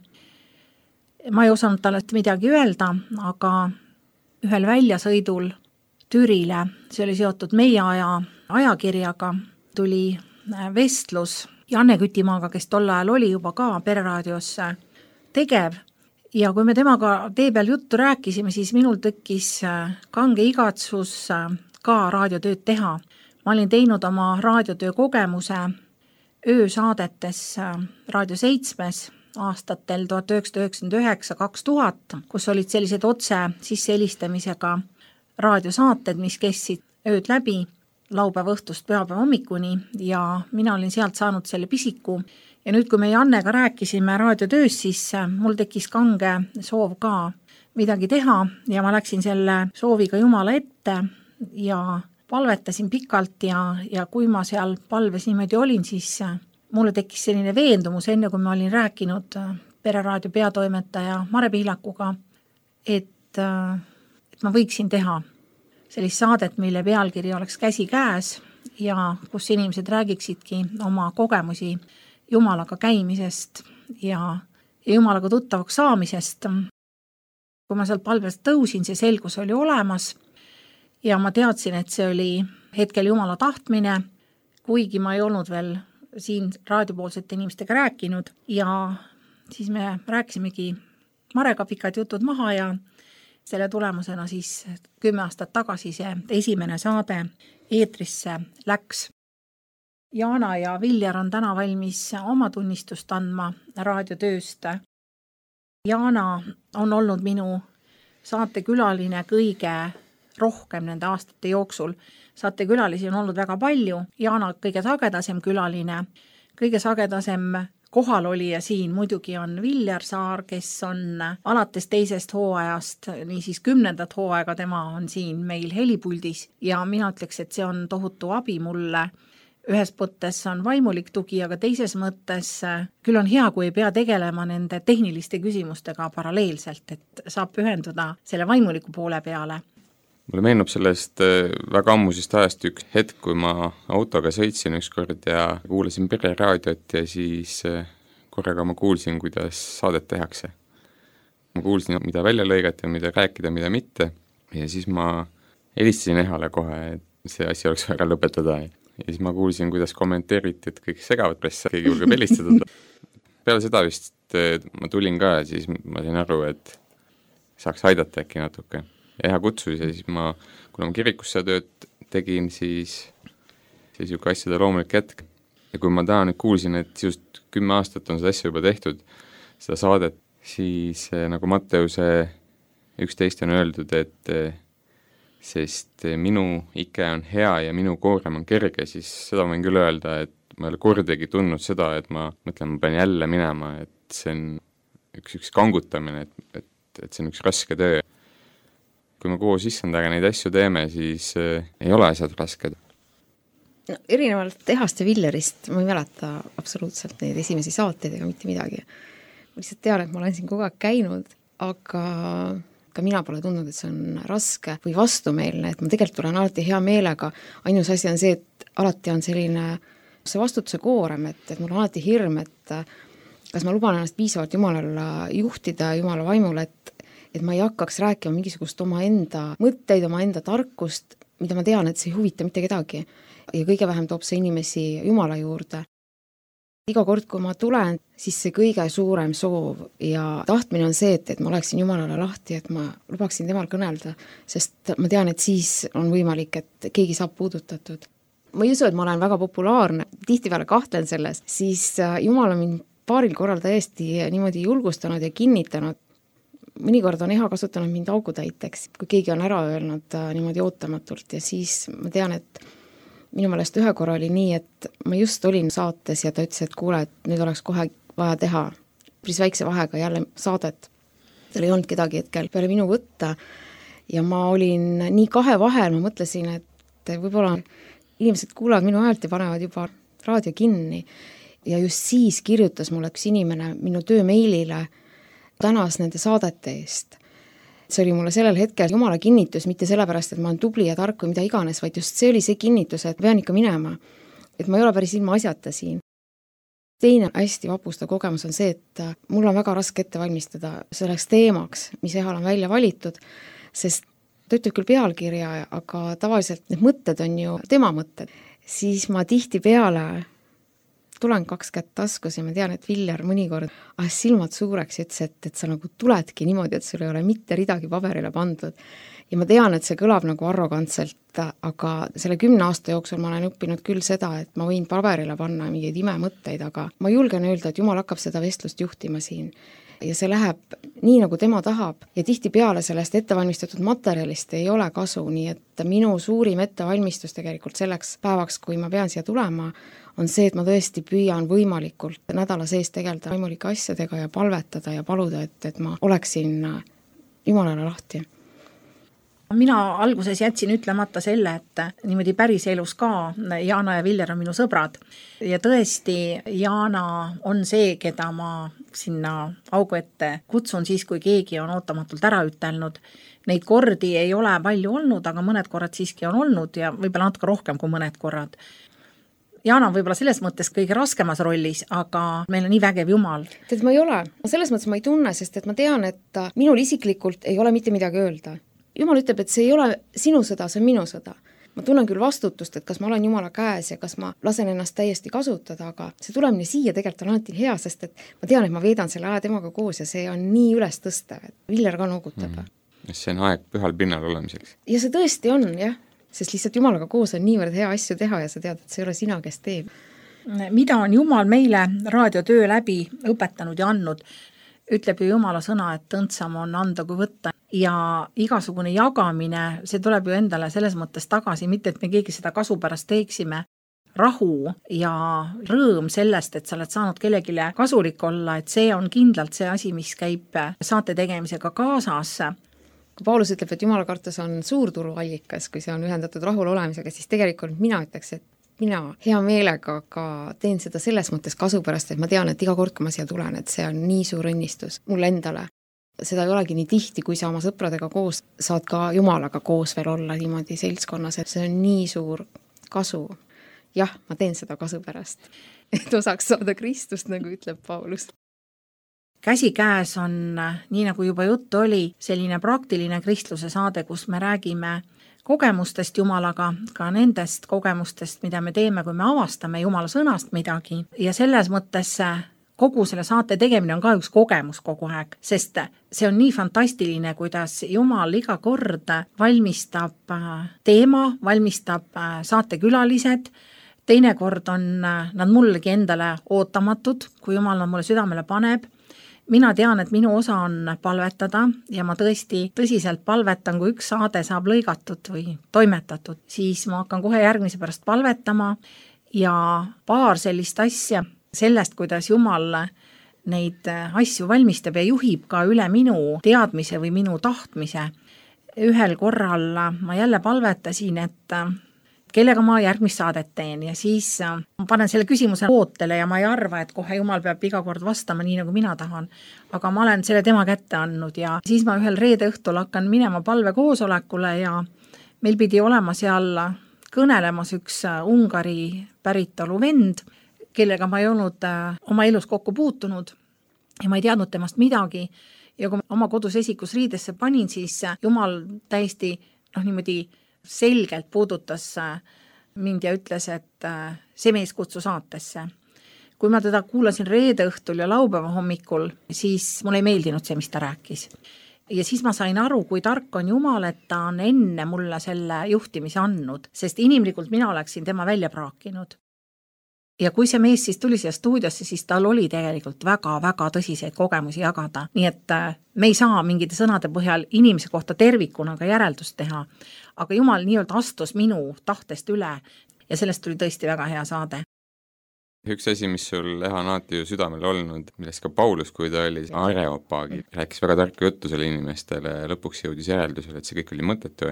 Ma ei osanud talle midagi öelda, aga ühel väljasõidul Türile, see oli seotud meie aja ajakirjaga, tuli vestlus Janne Kütimaaga, kes tol ajal oli juba ka Pere raadios tegev. Ja kui me temaga tee peal juttu rääkisime, siis minul tekkis kange igatsus ka raadiotööd teha. Ma olin teinud oma raadiotöö kogemuse öösaadetes Raadio seitsmes aastatel tuhat üheksasada üheksakümmend üheksa kaks tuhat, kus olid sellised otse sissehelistamisega raadiosaated, mis kestsid ööd läbi laupäeva õhtust pühapäeva hommikuni ja mina olin sealt saanud selle pisiku. Ja nüüd, kui me Jannega rääkisime raadiotöös, siis mul tekkis kange soov ka midagi teha ja ma läksin selle sooviga Jumala ette ja palvetasin pikalt ja, ja kui ma seal palves niimoodi olin, siis mulle tekkis selline veendumus, enne kui ma olin rääkinud Pere raadio peatoimetaja Mare Pihlakuga, et, et ma võiksin teha sellist saadet, mille pealkiri oleks Käsikäes ja kus inimesed räägiksidki oma kogemusi Jumalaga käimisest ja, ja Jumalaga tuttavaks saamisest. Kui ma sealt palvest tõusin, see selgus oli olemas ja ma teadsin, et see oli hetkel Jumala tahtmine, kuigi ma ei olnud veel siin raadiopoolsete inimestega rääkinud ja siis me rääkisimegi Marega pikad jutud maha ja selle tulemusena siis kümme aastat tagasi see esimene saade eetrisse läks. Jana ja Viljar on täna valmis oma tunnistust andma raadiotööst. Jana on olnud minu saatekülaline kõige rohkem nende aastate jooksul. Saatekülalisi on olnud väga palju. Jana kõige sagedasem külaline, kõige sagedasem kohal oli ja siin muidugi on Viljar Saar, kes on alates teisest hooajast, niisiis kümnendat hooaega tema on siin meil helipuldis ja mina ütleks, et see on tohutu abi mulle. Ühes mõttes on vaimulik tugi, aga teises mõttes küll on hea, kui ei pea tegelema nende tehniliste küsimustega paralleelselt, et saab pühenduda selle vaimuliku poole peale. mulle meenub sellest väga ammusest ajast üks hetk, kui ma autoga sõitsin ükskord ja kuulasin pereraadiot ja siis korraga ma kuulsin, kuidas saadet tehakse. Ma kuulsin, mida välja lõigati, mida rääkida, mida mitte ja siis ma helistasin Ehale kohe, et see asi oleks ära lõpetada ja siis ma kuulsin, kuidas kommenteeriti, et kõik segavad pressa, keegi julgeb helistada. Peale seda vist ma tulin ka ja siis ma sain aru, et saaks aidata äkki natuke. Eha kutsus ja siis ma, kuna ma kirikus seda tööd tegin, siis see siuke asjade loomulik hetk. Ja kui ma taha nüüd kuulsin, et just kümme aastat on seda asja juba tehtud, seda saadet, siis nagu Matteuse üksteist on öeldud, et sest minu ike on hea ja minu koorem on kerge, siis seda võin küll öelda, et ma ei ole kordagi tundnud seda, et ma mõtlen, ma pean jälle minema, et see on üks, üks kangutamine, et, et, et see on üks raske töö. Kui me koos issandaga neid asju teeme, siis äh, ei ole asjad rasked. No, erinevalt Ehast ja Villerist ma ei mäleta absoluutselt neid esimesi saateid ega mitte midagi. Ma lihtsalt tean, et ma olen siin kogu aeg käinud, aga ka mina pole tundnud, et see on raske või vastumeelne, et ma tegelikult tulen alati hea meelega. Ainus asi on see, et alati on selline see vastutuse koorem, et, et mul on alati hirm, et kas ma luban ennast piisavalt Jumalale juhtida, Jumala vaimule, et et ma ei hakkaks rääkima mingisugust oma enda mõtteid, oma enda tarkust, mida ma tean, et see ei huvita mitte kedagi. Ja kõige vähem toob see inimesi Jumala juurde. Iga kord, kui ma tulen, siis see kõige suurem soov ja tahtmine on see, et, et ma oleksin Jumalale lahti, et ma lubaksin temal kõnelda, sest ma tean, et siis on võimalik, et keegi saab puudutatud. Ma ei usu, et ma olen väga populaarne, tihtipeale kahtlen selles, siis Jumal on mind paaril korral täiesti niimoodi julgustanud ja kinnitanud. Mõnikord on Eha kasutanud mind augutäiteks, kui keegi on ära öelnud niimoodi ootamatult ja siis ma tean, et minu meelest ühe korra oli nii, et ma just olin saates ja ta ütles, et kuule, et nüüd oleks kohe vaja teha päris väikse vahega jälle saadet. Tal ei olnud kedagi hetkel peale minu võtta ja ma olin nii kahe vahel, ma mõtlesin, et võib-olla inimesed kuulavad minu häält ja panevad juba raadio kinni ja just siis kirjutas mulle üks inimene minu töömeilile tänas nende saadete eest. See oli mulle sellel hetkel Jumala kinnitus, mitte sellepärast, et ma olen tubli ja tark või mida iganes, vaid just see oli see kinnitus, et pean ikka minema, et ma ei ole päris ilma asjata siin. Teine hästi vapustav kogemus on see, et mul on väga raske ette valmistada selleks teemaks, mis Ehal on välja valitud, sest ta ütleb küll pealkirja, aga tavaliselt need mõtted on ju tema mõtted. Siis ma tihti peale tulen kaks kätt taskus ja ma tean, et Viljar mõnikord ajas silmad suureks ja ütles, et, et sa nagu tuledki niimoodi, et sul ei ole mitte ridagi paberile pandud. Ja ma tean, et see kõlab nagu arrogantselt, aga selle kümne aasta jooksul ma olen õppinud küll seda, et ma võin paberile panna mingeid imemõtteid, aga ma julgen öelda, et Jumal hakkab seda vestlust juhtima siin. Ja see läheb nii, nagu tema tahab ja tihti peale sellest ettevalmistatud materjalist ei ole kasu, nii et minu suurim ettevalmistus tegelikult selleks päevaks, kui ma pean siia tulema, on see, et ma tõesti püüan võimalikult nädala sees tegeleda vaimulike asjadega ja palvetada ja paluda, et, et ma oleksin Jumalale lahti. Mina alguses jätsin ütlemata selle, et niimoodi päris elus ka Jaana ja Viljar on minu sõbrad. Ja tõesti, Jaana on see, keda ma sinna augu ette kutsun siis, kui keegi on ootamatult ära ütelnud. Neid kordi ei ole palju olnud, aga mõned korrad siiski on olnud ja võib-olla natuke rohkem kui mõned korrad. Jaana on võib-olla selles mõttes kõige raskemas rollis, aga meil on nii vägev Jumal. Tead, ma ei ole. Selles mõttes ma ei tunne, sest et ma tean, et minul isiklikult ei ole mitte midagi öelda. Jumal ütleb, et see ei ole sinu sõda, see on minu sõda. Ma tunnen küll vastutust, et kas ma olen Jumala käes ja kas ma lasen ennast täiesti kasutada, aga see tulemine siia tegelikult on alati hea, sest et ma tean, et ma veedan selle aja temaga koos ja see on nii üles tõstev, et Viljar ka noogutab. Mm. See on aeg pühal pinnal olemiseks. Ja see tõesti on, jah, sest lihtsalt Jumalaga koos on niivõrd hea asju teha ja sa tead, et see ei ole sina, kes teeb. Mida on Jumal meile raadiotöö läbi õpetanud ja andnud? Ütleb ju Jumala sõna, et õndsam on anda kui võtta ja igasugune jagamine, see tuleb ju endale selles mõttes tagasi, mitte et me keegi seda kasu pärast teeksime. Rahu ja rõõm sellest, et sa oled saanud kellegile kasulik olla, et see on kindlalt see asi, mis käib saate tegemisega kaasas. Kui Paulus ütleb, et Jumala kartus on suur turuallikas, kui see on ühendatud rahul olemisega, siis tegelikult mina ütleks, et mina hea meelega ka teen seda selles mõttes kasu pärast, et ma tean, et iga kord, kui ma siia tulen, et see on nii suur õnnistus mulle endale. seda ei olegi nii tihti, kui sa oma sõpradega koos saad ka Jumalaga koos veel olla niimoodi seltskonnas, et see on nii suur kasu. Jah, ma teen seda kasu pärast, et osaks saada Kristust, nagu ütleb Paulus. Käsikäes on, nii nagu juba juttu oli, selline praktiline kristluse saade, kus me räägime kogemustest Jumalaga, ka nendest kogemustest, mida me teeme, kui me avastame Jumala sõnast midagi. Ja selles mõttes kogu selle saate tegemine on ka üks kogemus kogu aeg, sest see on nii fantastiline, kuidas Jumal iga kord valmistab teema, valmistab saatekülalised, teinekord on nad mullegi endale ootamatud, kui Jumal nad mulle südamele paneb. Mina tean, et minu osa on palvetada ja ma tõesti tõsiselt palvetan, kui üks saade saab lõigatud või toimetatud, siis ma hakkan kohe järgmise pärast palvetama ja paar sellist asja sellest, kuidas Jumal neid asju valmistab ja juhib ka üle minu teadmise või minu tahtmise. Ühel korral ma jälle palvetasin, et kellega ma järgmist saadet teen ja siis ma panen selle küsimuse ootele ja ma ei arva, et kohe Jumal peab iga kord vastama nii, nagu mina tahan. Aga ma olen selle tema kätte andnud ja siis ma ühel reede õhtul hakkan minema palve koosolekule ja meil pidi olema seal kõnelemas üks Ungari päritolu vend, kellega ma ei olnud oma elus kokku puutunud ja ma ei teadnud temast midagi. Ja kui ma oma kodus esikus riidesse panin, siis Jumal täiesti noh, niimoodi selgelt puudutas mind ja ütles, et see mees kutsu saatesse. Kui ma teda kuulasin reede õhtul ja laupäeva hommikul, siis mulle ei meeldinud see, mis ta rääkis. Ja siis ma sain aru, kui tark on Jumal, et ta on enne mulle selle juhtimise andnud, sest inimlikult mina oleksin tema välja praakinud. Ja kui see mees siis tuli siia stuudiosse, siis tal oli tegelikult väga-väga tõsiseid kogemusi jagada. Nii et me ei saa mingite sõnade põhjal inimese kohta tervikuna ka järeldust teha. Aga Jumal nii-öelda astus minu tahtest üle ja sellest tuli tõesti väga hea saade. Üks asi, mis sul Eha on alati ju südamel olnud, millest ka Paulus, kui ta oli Areopaagi, rääkis väga tarka juttu selle inimestele ja lõpuks jõudis järeldusele, et see kõik oli mõttetu.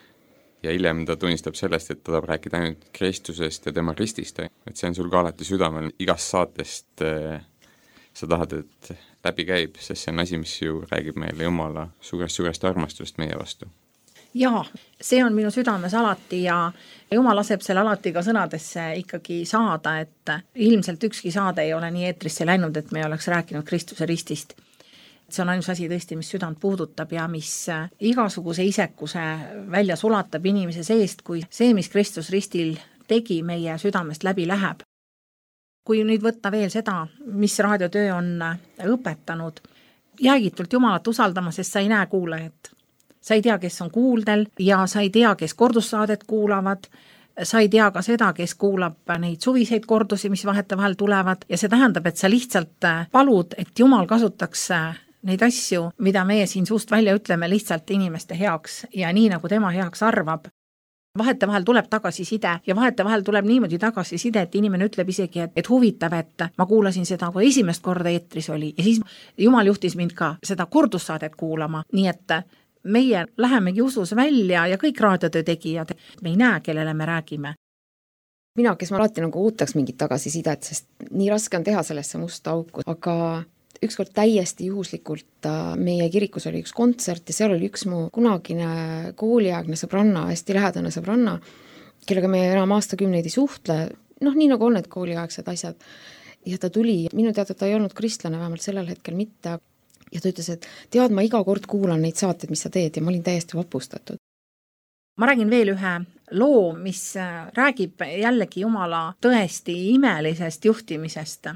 Ja hiljem ta tunnistab sellest, et ta tahab rääkida ainult Kristusest ja tema ristist. Et see on sul ka alati südamel igast saatest sa tahad, et läbi käib, sest see on asi, mis ju räägib meile Jumala suurest-suurest armastust meie vastu. Jaa, see on minu südames alati ja Jumal laseb selle alati ka sõnadesse ikkagi saada, et ilmselt ükski saade ei ole nii eetrisse läinud, et me oleks rääkinud Kristuse ristist. See on ainus asi tõesti, mis südant puudutab ja mis igasuguse isekuse välja sulatab inimese seest, kui see, mis Kristus ristil tegi, meie südamest läbi läheb. Kui nüüd võtta veel seda, mis raadiotöö on õpetanud, jäägitult Jumalat usaldama, sest sa ei näe kuulajat. Sa ei tea, kes on kuuldel ja sa ei tea, kes kordussaadet kuulavad, sa ei tea ka seda, kes kuulab neid suviseid kordusi, mis vahete vahel tulevad ja see tähendab, et sa lihtsalt palud, et Jumal kasutaks neid asju, mida meie siin suust välja ütleme lihtsalt inimeste heaks ja nii, nagu tema heaks arvab. Vahete vahel tuleb tagasiside ja vahete vahel tuleb niimoodi tagasiside, et inimene ütleb isegi, et, et huvitav, et ma kuulasin seda, kui esimest korda eetris oli ja siis Jumal juhtis mind ka seda kordussaadet kuulama, nii et meie lähemegi usus välja ja kõik raadiotöö tegijad, me ei näe, kellele me räägime. Mina, kes ma alati nagu ootaks mingit tagasisidet, sest nii raske on teha sellesse musta auku, aga ükskord täiesti juhuslikult meie kirikus oli üks kontsert ja seal oli üks mu kunagine kooliaegne sõbranna, hästi lähedane sõbranna, kellega me enam aastakümneid ei suhtle, noh nii nagu on need kooliaegsed asjad. Ja ta tuli, minu teada ta ei olnud kristlane, vähemalt sellel hetkel mitte. Ja ta ütles, et tead, ma iga kord kuulan neid saateid, mis sa teed ja ma olin täiesti vapustatud. Ma räägin veel ühe loo, mis räägib jällegi Jumala tõesti imelisest juhtimisest.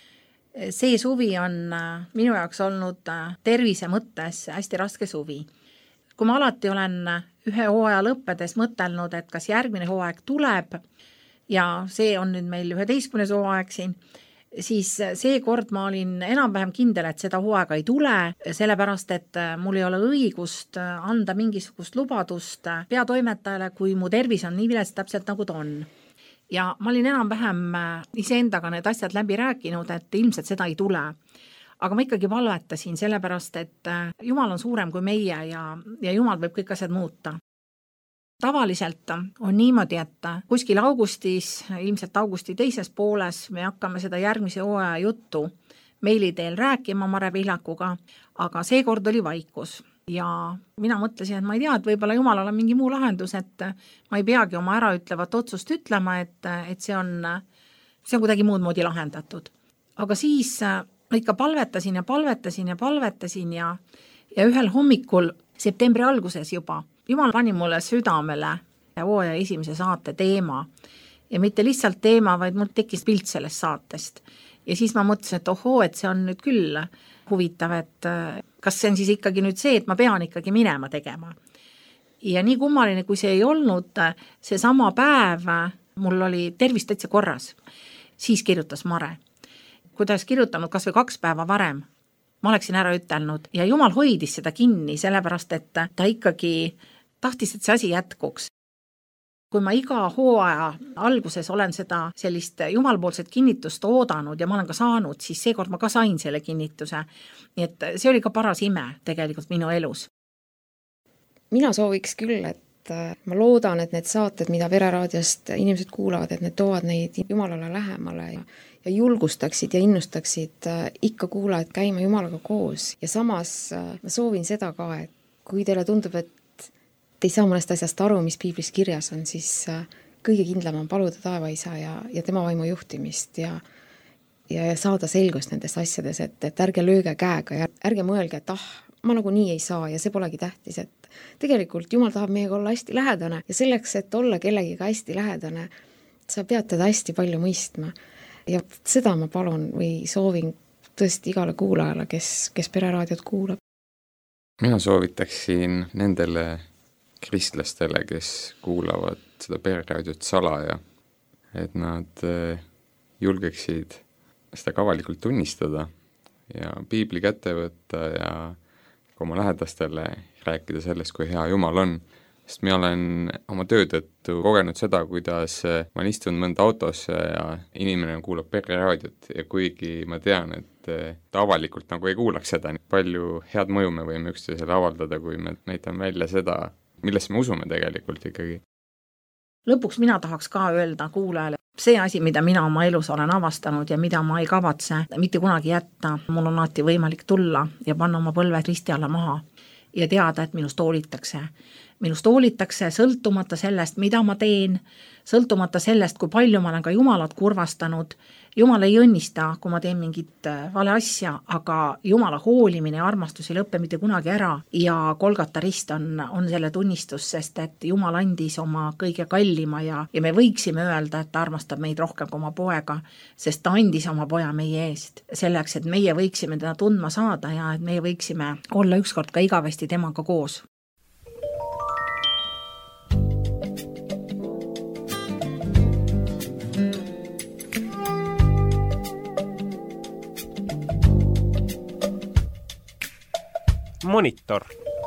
See suvi on minu jaoks olnud tervise mõttes hästi raske suvi. Kui ma alati olen ühe hooaja lõppedes mõtelnud, et kas järgmine hooaeg tuleb ja see on nüüd meil üheteistkümnes hooaeg siin, siis seekord ma olin enam-vähem kindel, et seda hooaega ei tule, sellepärast, et mul ei ole õigust anda mingisugust lubadust peatoimetajale, kui mu tervis on nii vilets täpselt nagu ta on. Ja ma olin enam-vähem iseendaga need asjad läbi rääkinud, et ilmselt seda ei tule. Aga ma ikkagi palvetasin sellepärast, et Jumal on suurem kui meie ja, ja Jumal võib kõik asjad muuta. Tavaliselt on niimoodi, et kuskil augustis, ilmselt augusti teises pooles, me hakkame seda järgmise hooaja juttu meili teel rääkima Mare Pihlakuga, aga seekord oli vaikus. Ja mina mõtlesin, et ma ei tea, et võib-olla Jumalal on mingi muu lahendus, et ma ei peagi oma äraütlevat otsust ütlema, et, et see on, see on kuidagi muud moodi lahendatud. Aga siis ma ikka palvetasin ja palvetasin ja palvetasin ja, ja ühel hommikul septembri alguses juba Jumal pani mulle südamele hooaja esimese saate teema ja mitte lihtsalt teema, vaid mul tekkis pilt sellest saatest. Ja siis ma mõtlesin, et ohoo, et see on nüüd küll huvitav, et kas see on siis ikkagi nüüd see, et ma pean ikkagi minema tegema. Ja nii kummaline, kui see ei olnud, see sama päev mul oli tervist täitsa korras. Siis kirjutas Mare. Kui ta oleks kirjutanud kas või kaks päeva varem, ma oleksin ära ütelnud ja Jumal hoidis seda kinni, sellepärast et ta ikkagi tahtis, et see asi jätkuks. Kui ma iga hooaja alguses olen seda sellist jumalpoolset kinnitust oodanud ja ma olen ka saanud, siis seekord ma ka sain selle kinnituse. Nii et see oli ka paras ime tegelikult minu elus. Mina sooviks küll, et ma loodan, et need saated, mida Pereraadiost inimesed kuulavad, et need toovad neid Jumalale lähemale ja, ja julgustaksid ja innustaksid ikka kuulajad käima Jumalaga koos. Ja samas ma soovin seda ka, et kui teile tundub, et te ei saa mõnest asjast aru, mis piiblis kirjas on, siis kõige kindlam on paluda taevaisa ja, ja tema vaimu juhtimist ja, ja saada selgust nendes asjades, et, et ärge lööge käega ja ärge mõelge, et ah, ma nagu nii ei saa ja see polegi tähtis, et tegelikult Jumal tahab meiega olla hästi lähedane ja selleks, et olla kellegiga hästi lähedane, sa pead teda hästi palju mõistma. Ja seda ma palun või soovin tõesti igale kuulajale, kes, kes Pereraadiot kuulab. Mina soovitaksin nendele kristlastele, kes kuulavad seda Pereraadiot salaja, et nad julgeksid seda ka avalikult tunnistada ja piibli kätte võtta ja oma lähedastele rääkida sellest, kui hea Jumal on. Sest mina olen oma töö tõttu kogenud seda, kuidas ma olen istunud mõnda autosse ja inimene kuulab Pereraadiot ja kuigi ma tean, et ta avalikult nagu ei kuulaks seda, nii palju head mõju me võime üksteisele avaldada, kui me näitame välja seda, millesse me usume tegelikult ikkagi. Lõpuks mina tahaks ka öelda kuulajale, see asi, mida mina oma elus olen avastanud ja mida ma ei kavatse mitte kunagi jätta, mul on alati võimalik tulla ja panna oma põlve risti alla maha ja teada, et minust hoolitakse. Minust hoolitakse sõltumata sellest, mida ma teen, sõltumata sellest, kui palju ma olen ka Jumalat kurvastanud. Jumal ei õnnista, kui ma teen mingit vale asja, aga Jumala hoolimine ja armastus ei lõppe mitte kunagi ära ja Golgata rist on, on selle tunnistus, sest et Jumal andis oma kõige kallima ja, ja me võiksime öelda, et ta armastab meid rohkem kui oma poega, sest ta andis oma poja meie eest selleks, et meie võiksime teda tundma saada ja et meie võiksime olla ükskord ka igavesti temaga koos. Monitor.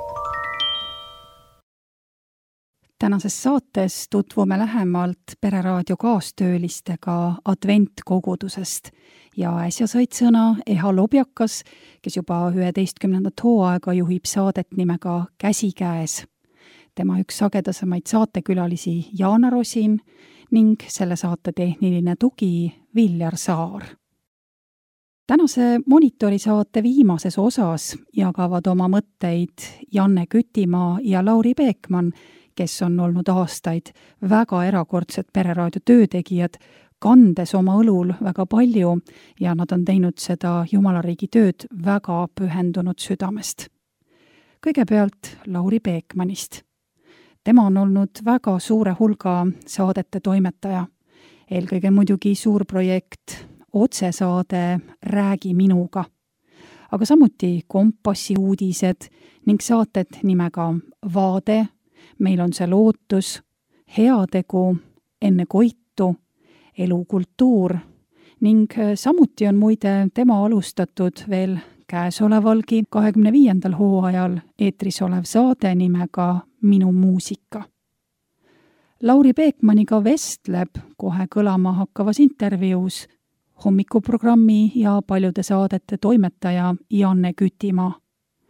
Tänases saates tutvume lähemalt Pereraadio kaastöölistega adventkogudusest ja äsja said sõna Eha Lobjakas, kes juba üheteistkümnendat hooaega juhib saadet nimega Käsikäes. Tema üks sagedasemaid saatekülalisi Jaana Rosin ning selle saate tehniline tugi Viljar Saar. Tänase Monitori saate viimases osas jagavad oma mõtteid Janne Kütimaa ja Lauri Peekman, kes on olnud aastaid väga erakordsed Pereraadio töötegijad, kandes oma õlul väga palju ja nad on teinud seda Jumalariigi tööd väga pühendunud südamest. Kõigepealt Lauri Peekmanist. Tema on olnud väga suure hulga saadete toimetaja. Eelkõige muidugi suur projekt otsesaade Räägi minuga, aga samuti Kompassi uudised ning saated nimega Vaade, Meil on see lootus, Heategu, Enne koitu, Elukultuur ning samuti on muide tema alustatud veel käesolevalgi kahekümne viiendal hooajal eetris olev saade nimega Minu muusika. Lauri Peekmaniga vestleb kohe kõlama hakkavas intervjuus hommikuprogrammi ja paljude saadete toimetaja Janne Kütimaa.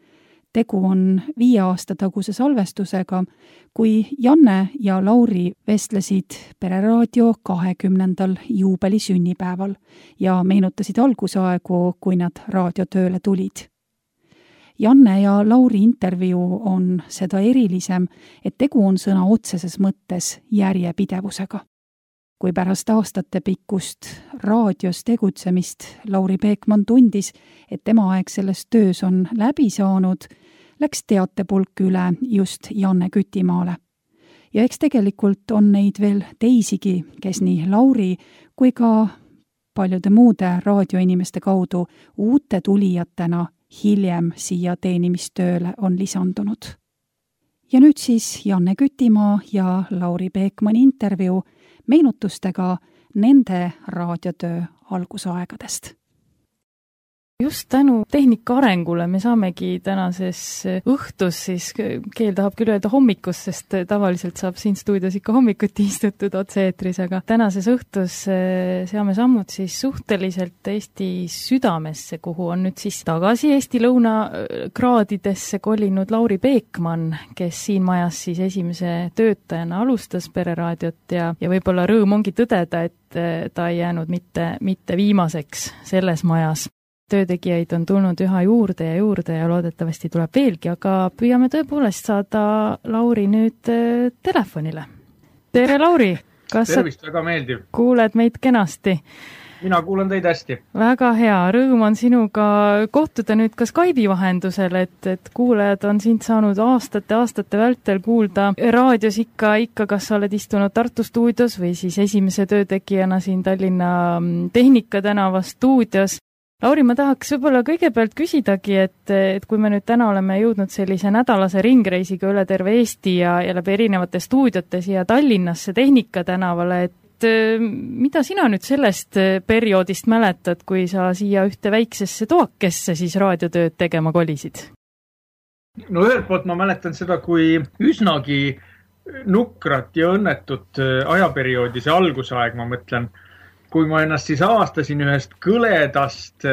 tegu on viie aasta taguse salvestusega, kui Janne ja Lauri vestlesid Pereraadio kahekümnendal juubeli sünnipäeval ja meenutasid algusaegu, kui nad raadiotööle tulid. Janne ja Lauri intervjuu on seda erilisem, et tegu on sõna otseses mõttes järjepidevusega. Kui pärast aastate pikkust raadios tegutsemist Lauri Peekman tundis, et tema aeg selles töös on läbi saanud, läks teatepulk üle just Janne Kütimaale. Ja eks tegelikult on neid veel teisigi, kes nii Lauri kui ka paljude muude raadioinimeste kaudu uute tulijatena hiljem siia teenimistööle on lisandunud. Ja nüüd siis Janne Kütimaa ja Lauri Peekmani intervjuu meenutustega nende raadiotöö algusaegadest. Just tänu tehnika arengule me saamegi tänases õhtus, siis keel tahab küll öelda hommikus, sest tavaliselt saab siin stuudios ikka hommikuti istutud otse-eetris, aga tänases õhtus seame sammud siis suhteliselt Eesti südamesse, kuhu on nüüd siis tagasi Eesti lõunakraadidesse kolinud Lauri Peekman, kes siin majas siis esimese töötajana alustas Pereraadiot ja, ja võib-olla rõõm ongi tõdeda, et ta ei jäänud mitte, mitte viimaseks selles majas. Töötegijaid on tulnud üha juurde ja juurde ja loodetavasti tuleb veelgi, aga püüame tõepoolest saada Lauri nüüd telefonile. Tere, Lauri! Kas Tervist, väga meeldiv! Kuuled meid kenasti? Mina kuulen teid hästi. Väga hea, rõõm on sinuga kohtuda nüüd ka Skype'i vahendusel, et, et kuulajad on sind saanud aastate, aastate vältel kuulda raadios ikka, ikka kas sa oled istunud Tartu stuudios või siis esimese töötegijana siin Tallinna Tehnika tänava stuudios. Lauri, ma tahaks võib-olla kõigepealt küsidagi, et, et kui me nüüd täna oleme jõudnud sellise nädalase ringreisiga üle terve Eesti ja, ja läbi erinevate stuudiote siia Tallinnasse Tehnika tänavale, et mida sina nüüd sellest perioodist mäletad, kui sa siia ühte väiksesse toakesse siis raadiotööd tegema kolisid? No ühelt poolt ma mäletan seda, kui üsnagi nukrat ja õnnetut ajaperioodi see algusaeg, ma mõtlen, kui ma ennast siis avastasin ühest kõledast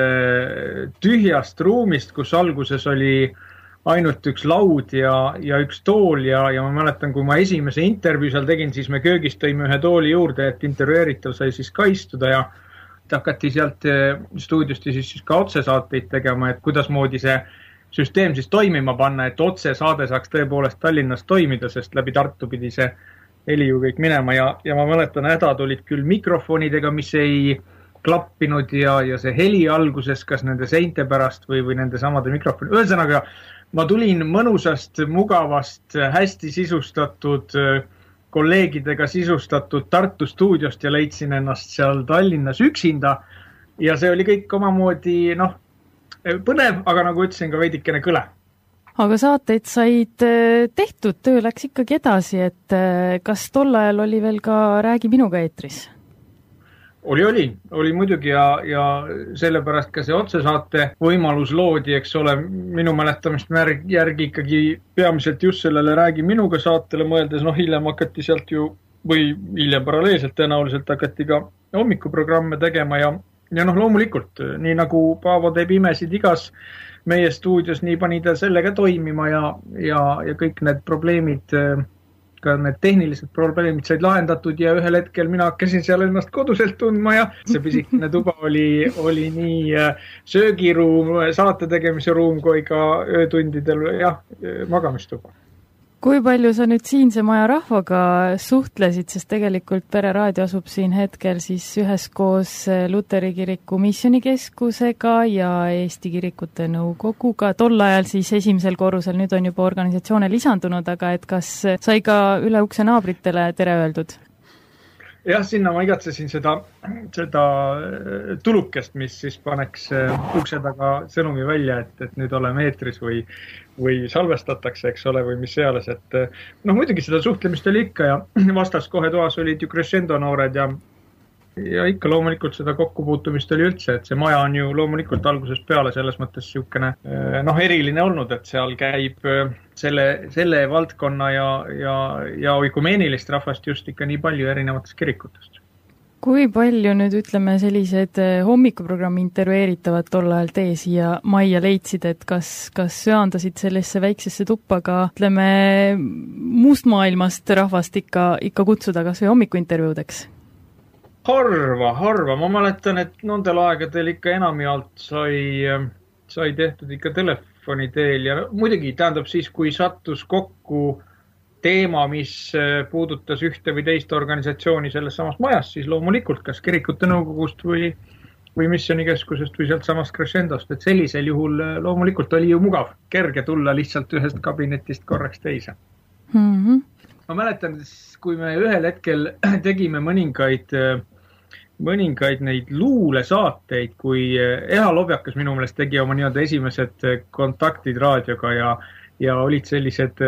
tühjast ruumist, kus alguses oli ainult üks laud ja, ja üks tool ja, ja ma mäletan, kui ma esimese intervjuu seal tegin, siis me köögist tõime ühe tooli juurde, et intervjueeritav sai siis ka istuda ja hakati sealt stuudiost ja siis, siis ka otsesaateid tegema, et kuidas moodi see süsteem siis toimima panna, et otsesaade saaks tõepoolest Tallinnas toimida, sest läbi Tartu pidi see heli ju kõik minema ja, ja ma mäletan, hädad olid küll mikrofonidega, mis ei klappinud ja, ja see heli alguses, kas nende seinte pärast või, või nende samade mikrofoni. Ühesõnaga, ma tulin mõnusast, mugavast, hästi sisustatud, kolleegidega sisustatud Tartu stuudiost ja leidsin ennast seal Tallinnas üksinda ja see oli kõik omamoodi, noh, põnev, aga nagu ütlesin, ka veidikene kõle. Aga saateid said tehtud, töö läks ikkagi edasi, et kas tol ajal oli veel ka Räägi minuga eetris? Oli, oli, oli muidugi ja, ja sellepärast ka see otsesaate võimalus loodi, eks ole, minu mäletamist järgi ikkagi peamiselt just sellele Räägi minuga saatele mõeldes, noh hiljem hakati sealt ju, või hiljem paralleelselt tõenäoliselt hakati ka hommikuprogramme tegema ja, ja noh loomulikult, nii nagu Paavo teeb imesid igas meie stuudios, nii pani ta sellega toimima ja, ja, ja kõik need probleemid, ka need tehnilised probleemid said lahendatud ja ühel hetkel mina hakkasin seal ennast koduselt tundma ja see pisikene tuba oli, oli nii söögiruum, saate tegemise ruum kui ka öötundidel jah, magamistuba. Kui palju sa nüüd siinse maja rahvaga suhtlesid, sest tegelikult Pereraadio asub siin hetkel siis üheskoos Luteri kiriku missionikeskusega ja Eesti kirikute nõukoguga. Tol ajal siis esimesel korrusel, nüüd on juba organisatsioone lisandunud, aga et kas sai ka üle ukse naabritele tere öeldud? Jah, sinna ma igatsesin seda, seda tulukest, mis siis paneks ukse taga sõnumi välja, et, et nüüd oleme eetris või, või salvestatakse, eks ole, või mis seales, et noh, muidugi seda suhtlemist oli ikka ja vastas kohe toas olid ju Crescendo noored ja, ja ikka loomulikult seda kokkupuutumist oli üldse, et see maja on ju loomulikult algusest peale selles mõttes siukene noh, eriline olnud, et seal käib selle, selle valdkonna ja, ja, ja oikumeenilist rahvast just ikka nii palju erinevatest kirikutest. kui palju nüüd ütleme sellised hommikuprogrammi intervjueeritavad tol ajal teie siia majja leidsid, et kas, kas söandasid sellesse väiksesse tuppa ka ütleme mustmaailmast rahvast ikka, ikka kutsuda kas või hommikuintervjuudeks? Harva, harva. Ma mäletan, et nendel aegadel ikka enamjaolt sai, sai tehtud ikka telefoni teel ja muidugi tähendab siis, kui sattus kokku teema, mis puudutas ühte või teist organisatsiooni selles samas majas, siis loomulikult kas kirikute nõukogust või, või missionikeskusest või sealt samast Crescendost, et sellisel juhul loomulikult oli ju mugav, kerge tulla lihtsalt ühest kabinetist korraks teise. Mm-hmm. Ma mäletan, kui me ühel hetkel tegime mõningaid, mõningaid neid luulesaateid, kui Eha Lobjakas minu meelest tegi oma nii-öelda esimesed kontaktid raadioga ja, ja olid sellised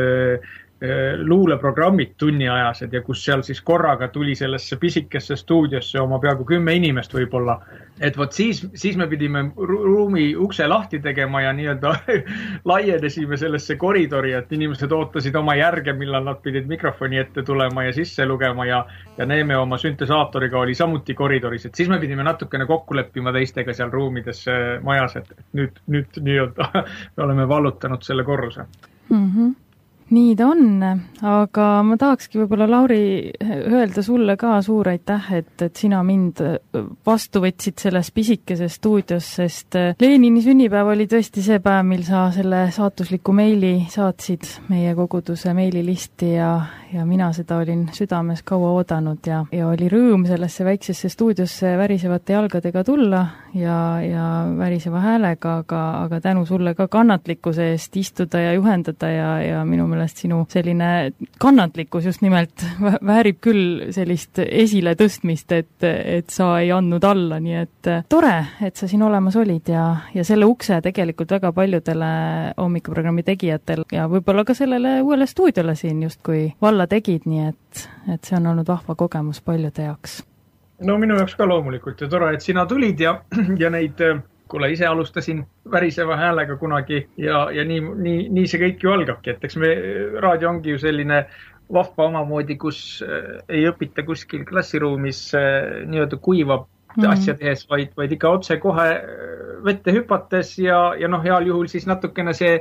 luuleprogrammid tunniajased ja kus seal siis korraga tuli sellesse pisikesse stuudiosse oma peaaegu kümme inimest võib-olla. Et võt siis, siis me pidime ruumi ukse lahti tegema ja nii-öelda laienesime sellesse koridori, et inimesed ootasid oma järge, millal nad pidid mikrofoni ette tulema ja sisse lugema ja, ja Neeme oma süntesaatoriga oli samuti koridoris, et siis me pidime natukene kokku leppima teistega seal ruumides majas, et nüüd, nüüd nii-öelda me oleme vallutanud selle korruse. Mhm. Nii ta on, aga ma tahakski võib-olla, Lauri, öelda sulle ka suur aitäh, et, et sina mind vastu võtsid selles pisikeses stuudios, sest Lenini sünnipäev oli tõesti see päev, mil sa selle saatusliku meili saatsid meie koguduse meililisti ja, ja mina seda olin südames kaua oodanud ja, ja oli rõõm sellesse väiksesse stuudiosse värisevate jalgadega tulla ja, ja väriseva häälega, aga, aga tänu sulle ka kannatlikkuse eest istuda ja juhendada ja, ja minu meelest sinu selline kannatlikkus just nimelt väärib küll sellist esile tõstmist, et, et sa ei andnud alla, nii et tore, et sa siin olemas olid ja, ja selle ukse tegelikult väga paljudele hommikuprogrammi tegijatel ja võib-olla ka sellele uuele stuudiole siin justkui valla tegid, nii et, et see on olnud vahva kogemus paljude jaoks. No minu jaoks ka loomulikult ja tore, et sina tulid ja, ja neid kuule, ise alustasin väriseva häälega kunagi ja, ja nii, nii, nii see kõik ju algabki, et eks me raadio ongi ju selline vahva omamoodi, kus ei õpita kuskil klassiruumis nii-öelda kuiva mm. asja tehes, vaid, vaid ikka otse kohe vette hüpates ja, ja noh, heal juhul siis natukene see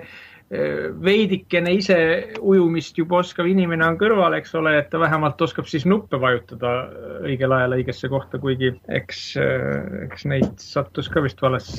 veidikene ise ujumist juba oskav inimene on kõrval, eks ole, et ta vähemalt oskab siis nuppe vajutada õigel ajal õigesse kohta, kuigi eks, eks neid sattus ka vist vales,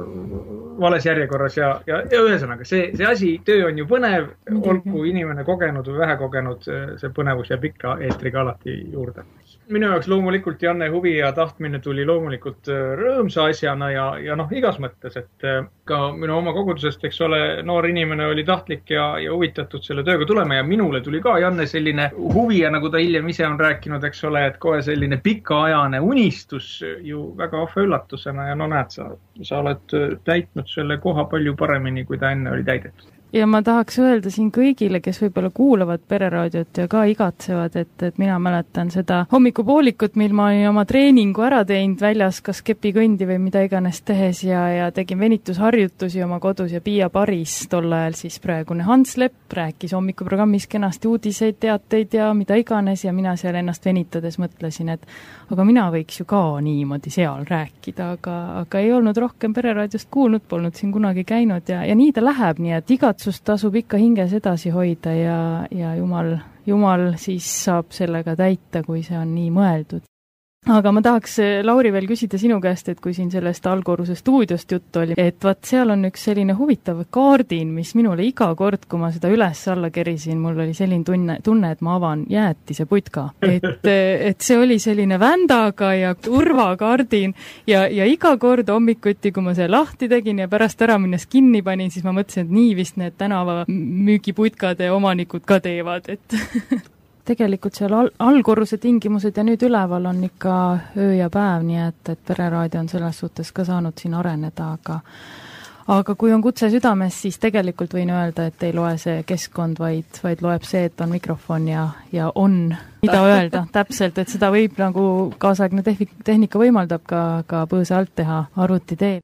vales järjekorras ja, ja, ja ühesõnaga, see, see asi, töö on ju põnev, olgu inimene kogenud või vähe kogenud, see põnevus jääb ikka eetriga alati juurde. Minu jaoks loomulikult Janne huvi ja tahtmine tuli loomulikult rõõmsa asjana ja, ja noh, igas mõttes, et ka minu oma kogudusest, eks ole, noor inimene oli tahtlik ja, ja huvitatud selle tööga tulema ja minule tuli ka Janne selline huvi ja nagu ta hiljem ise on rääkinud, eks ole, et kohe selline pikaajane unistus ju väga vahva üllatusena ja no näed, sa, sa oled täitnud selle koha palju paremini, kui ta enne oli täidetud. Ja ma tahaks öelda siin kõigile, kes võib-olla kuulavad Pereraadiot ja ka igatsevad, et, et mina mäletan seda hommikupoolikut, mil ma olin oma treeningu ära teinud väljas, kas kepikõndi või mida iganes tehes ja, ja tegin venitusharjutusi oma kodus ja Piia Paris, tol ajal siis praegune Hans Lepp, rääkis hommikuprogrammis kenasti uudiseid, teateid ja mida iganes ja mina seal ennast venitades mõtlesin, et aga mina võiks ju ka niimoodi seal rääkida, aga, aga ei olnud rohkem Pereraadiost kuulnud, polnud siin kunagi käinud ja, ja nii ta läheb, nii et igat tasub ikka hinges edasi hoida ja, ja jumal, jumal siis saab sellega täita, kui see on nii mõeldud. Aga ma tahaks, Lauri, veel küsida sinu käest, et kui siin sellest Algoruse stuudiost juttu oli, et vaat seal on üks selline huvitav kaardin, mis minule iga kord, kui ma seda üles alla kerisin, mul oli selline tunne, tunne, et ma avan jäätise putka. Et, et see oli selline vändaga ja turvakaardin ja, ja iga kord hommikuti, kui ma see lahti tegin ja pärast ära minnes kinni panin, siis ma mõtlesin, et nii vist need tänava müügiputkade omanikud ka teevad, et tegelikult seal al- allkorruse tingimused ja nüüd üleval on ikka öö ja päev, nii et, et Pereraadio on selles suhtes ka saanud siin areneda, aga aga kui on kutse südames, siis tegelikult võin öelda, et ei loe see keskkond, vaid, vaid loeb see, et on mikrofon ja, ja on, mida öelda täpselt, et seda võib nagu kaasaegne tehnika võimaldab ka, ka põõsa alt teha arvuti teel.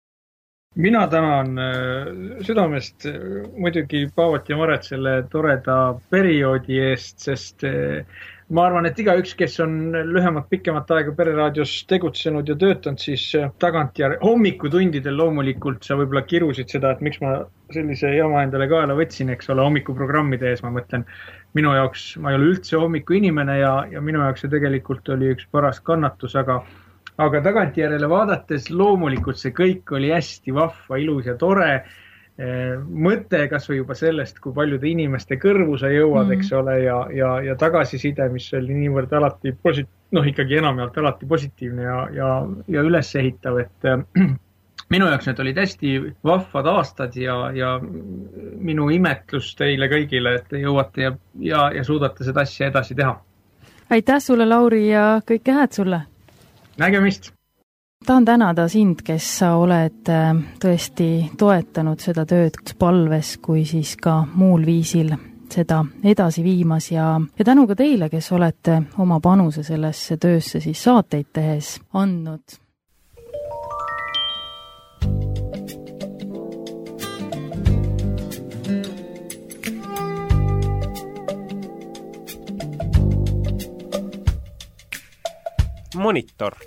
Mina tänan südamest muidugi Paavot ja Maret selle toreda perioodi eest, sest ma arvan, et igaüks, kes on lühemat, pikemat aega Pereraadios tegutsenud ja töötanud, siis tagantjärele hommikutundidel loomulikult sa võib-olla kirusid seda, et miks ma sellise jama endale kaela võtsin, eks ole, hommikuprogrammide ees, ma mõtlen, minu jaoks, ma ei ole üldse hommiku inimene ja, ja minu jaoks see tegelikult oli üks paras kannatus, aga, aga tagantjärele vaadates loomulikult see kõik oli hästi vahva, ilus ja tore. Mõte kas või juba sellest, kui paljude inimeste kõrvu sa jõuad, eks ole, ja, ja, ja tagasiside, mis oli niivõrd alati posi-, noh, ikkagi enamjaolt alati positiivne ja, ja, ja üles ehitav, et minu jaoks need olid hästi vahvad aastad ja, ja minu imetlus teile kõigile, et te jõuate ja, ja, ja suudate seda asja edasi teha. Aitäh sulle, Lauri, ja kõike head sulle! Nägemist! Tahan tänada sind, kes sa oled tõesti toetanud seda tööd palves, kui siis ka muul viisil seda edasi viimas ja, ja tänu ka teile, kes olete oma panuse sellesse töösse siis saateid tehes andnud. Monitor.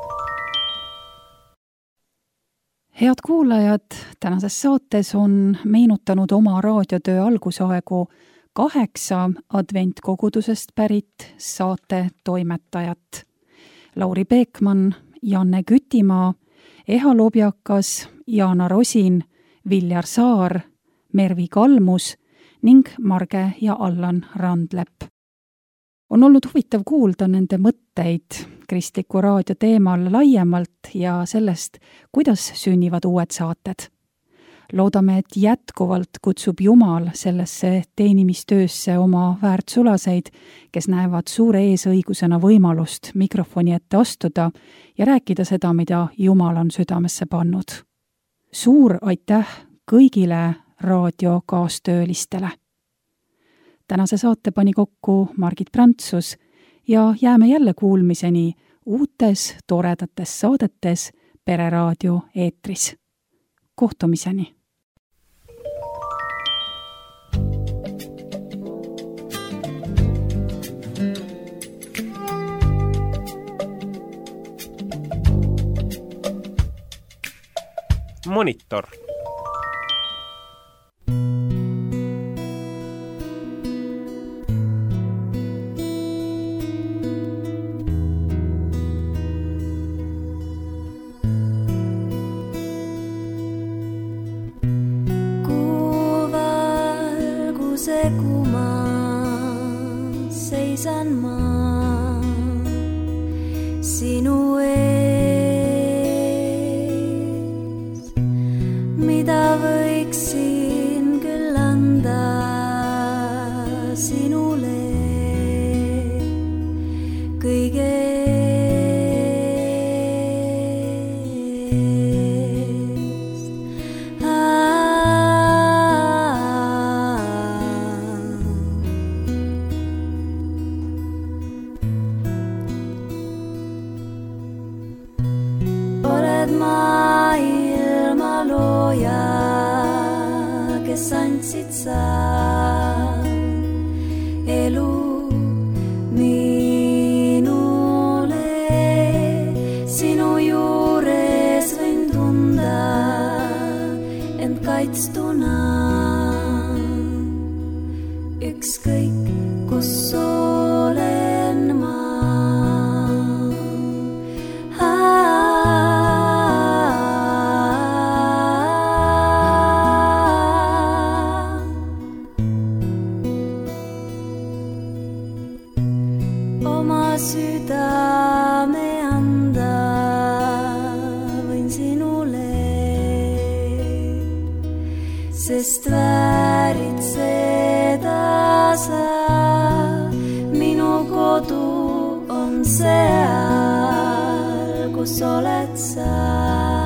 Head kuulajad, tänases saates on meenutanud oma raadiotöö algusaegu kaheksa adventkogudusest pärit saate toimetajat. Lauri Peekman, Janne Kütimaa, Eha Lobjakas, Jaana Rosin, Viljar Saar, Mervi Kalmus ning Marge ja Allan Randlepp. On olnud huvitav kuulda nende mõtteid kristliku raadio teemal laiemalt ja sellest, kuidas sünnivad uued saated. Loodame, et jätkuvalt kutsub Jumal sellesse teenimistöösse oma väärtsulaseid, kes näevad suure eesõigusena võimalust mikrofoni ette astuda ja rääkida seda, mida Jumal on südamesse pannud. Suur aitäh kõigile raadio kaastöölistele. Tänase saate pani kokku Margit Prantsus ja jääme jälle kuulmiseni uutes toredates saadetes Pereraadio eetris. Kohtumiseni! Monitor. Seisan ma sinu ees, mida võiksin küll anda sinule kõige elu minule, sinu juures võin tunda end kaitstuna, ükskõik kus olen ma. Südame anda võin sinule, sest väärid seda sa, minu kodu on seal, kus oled sa.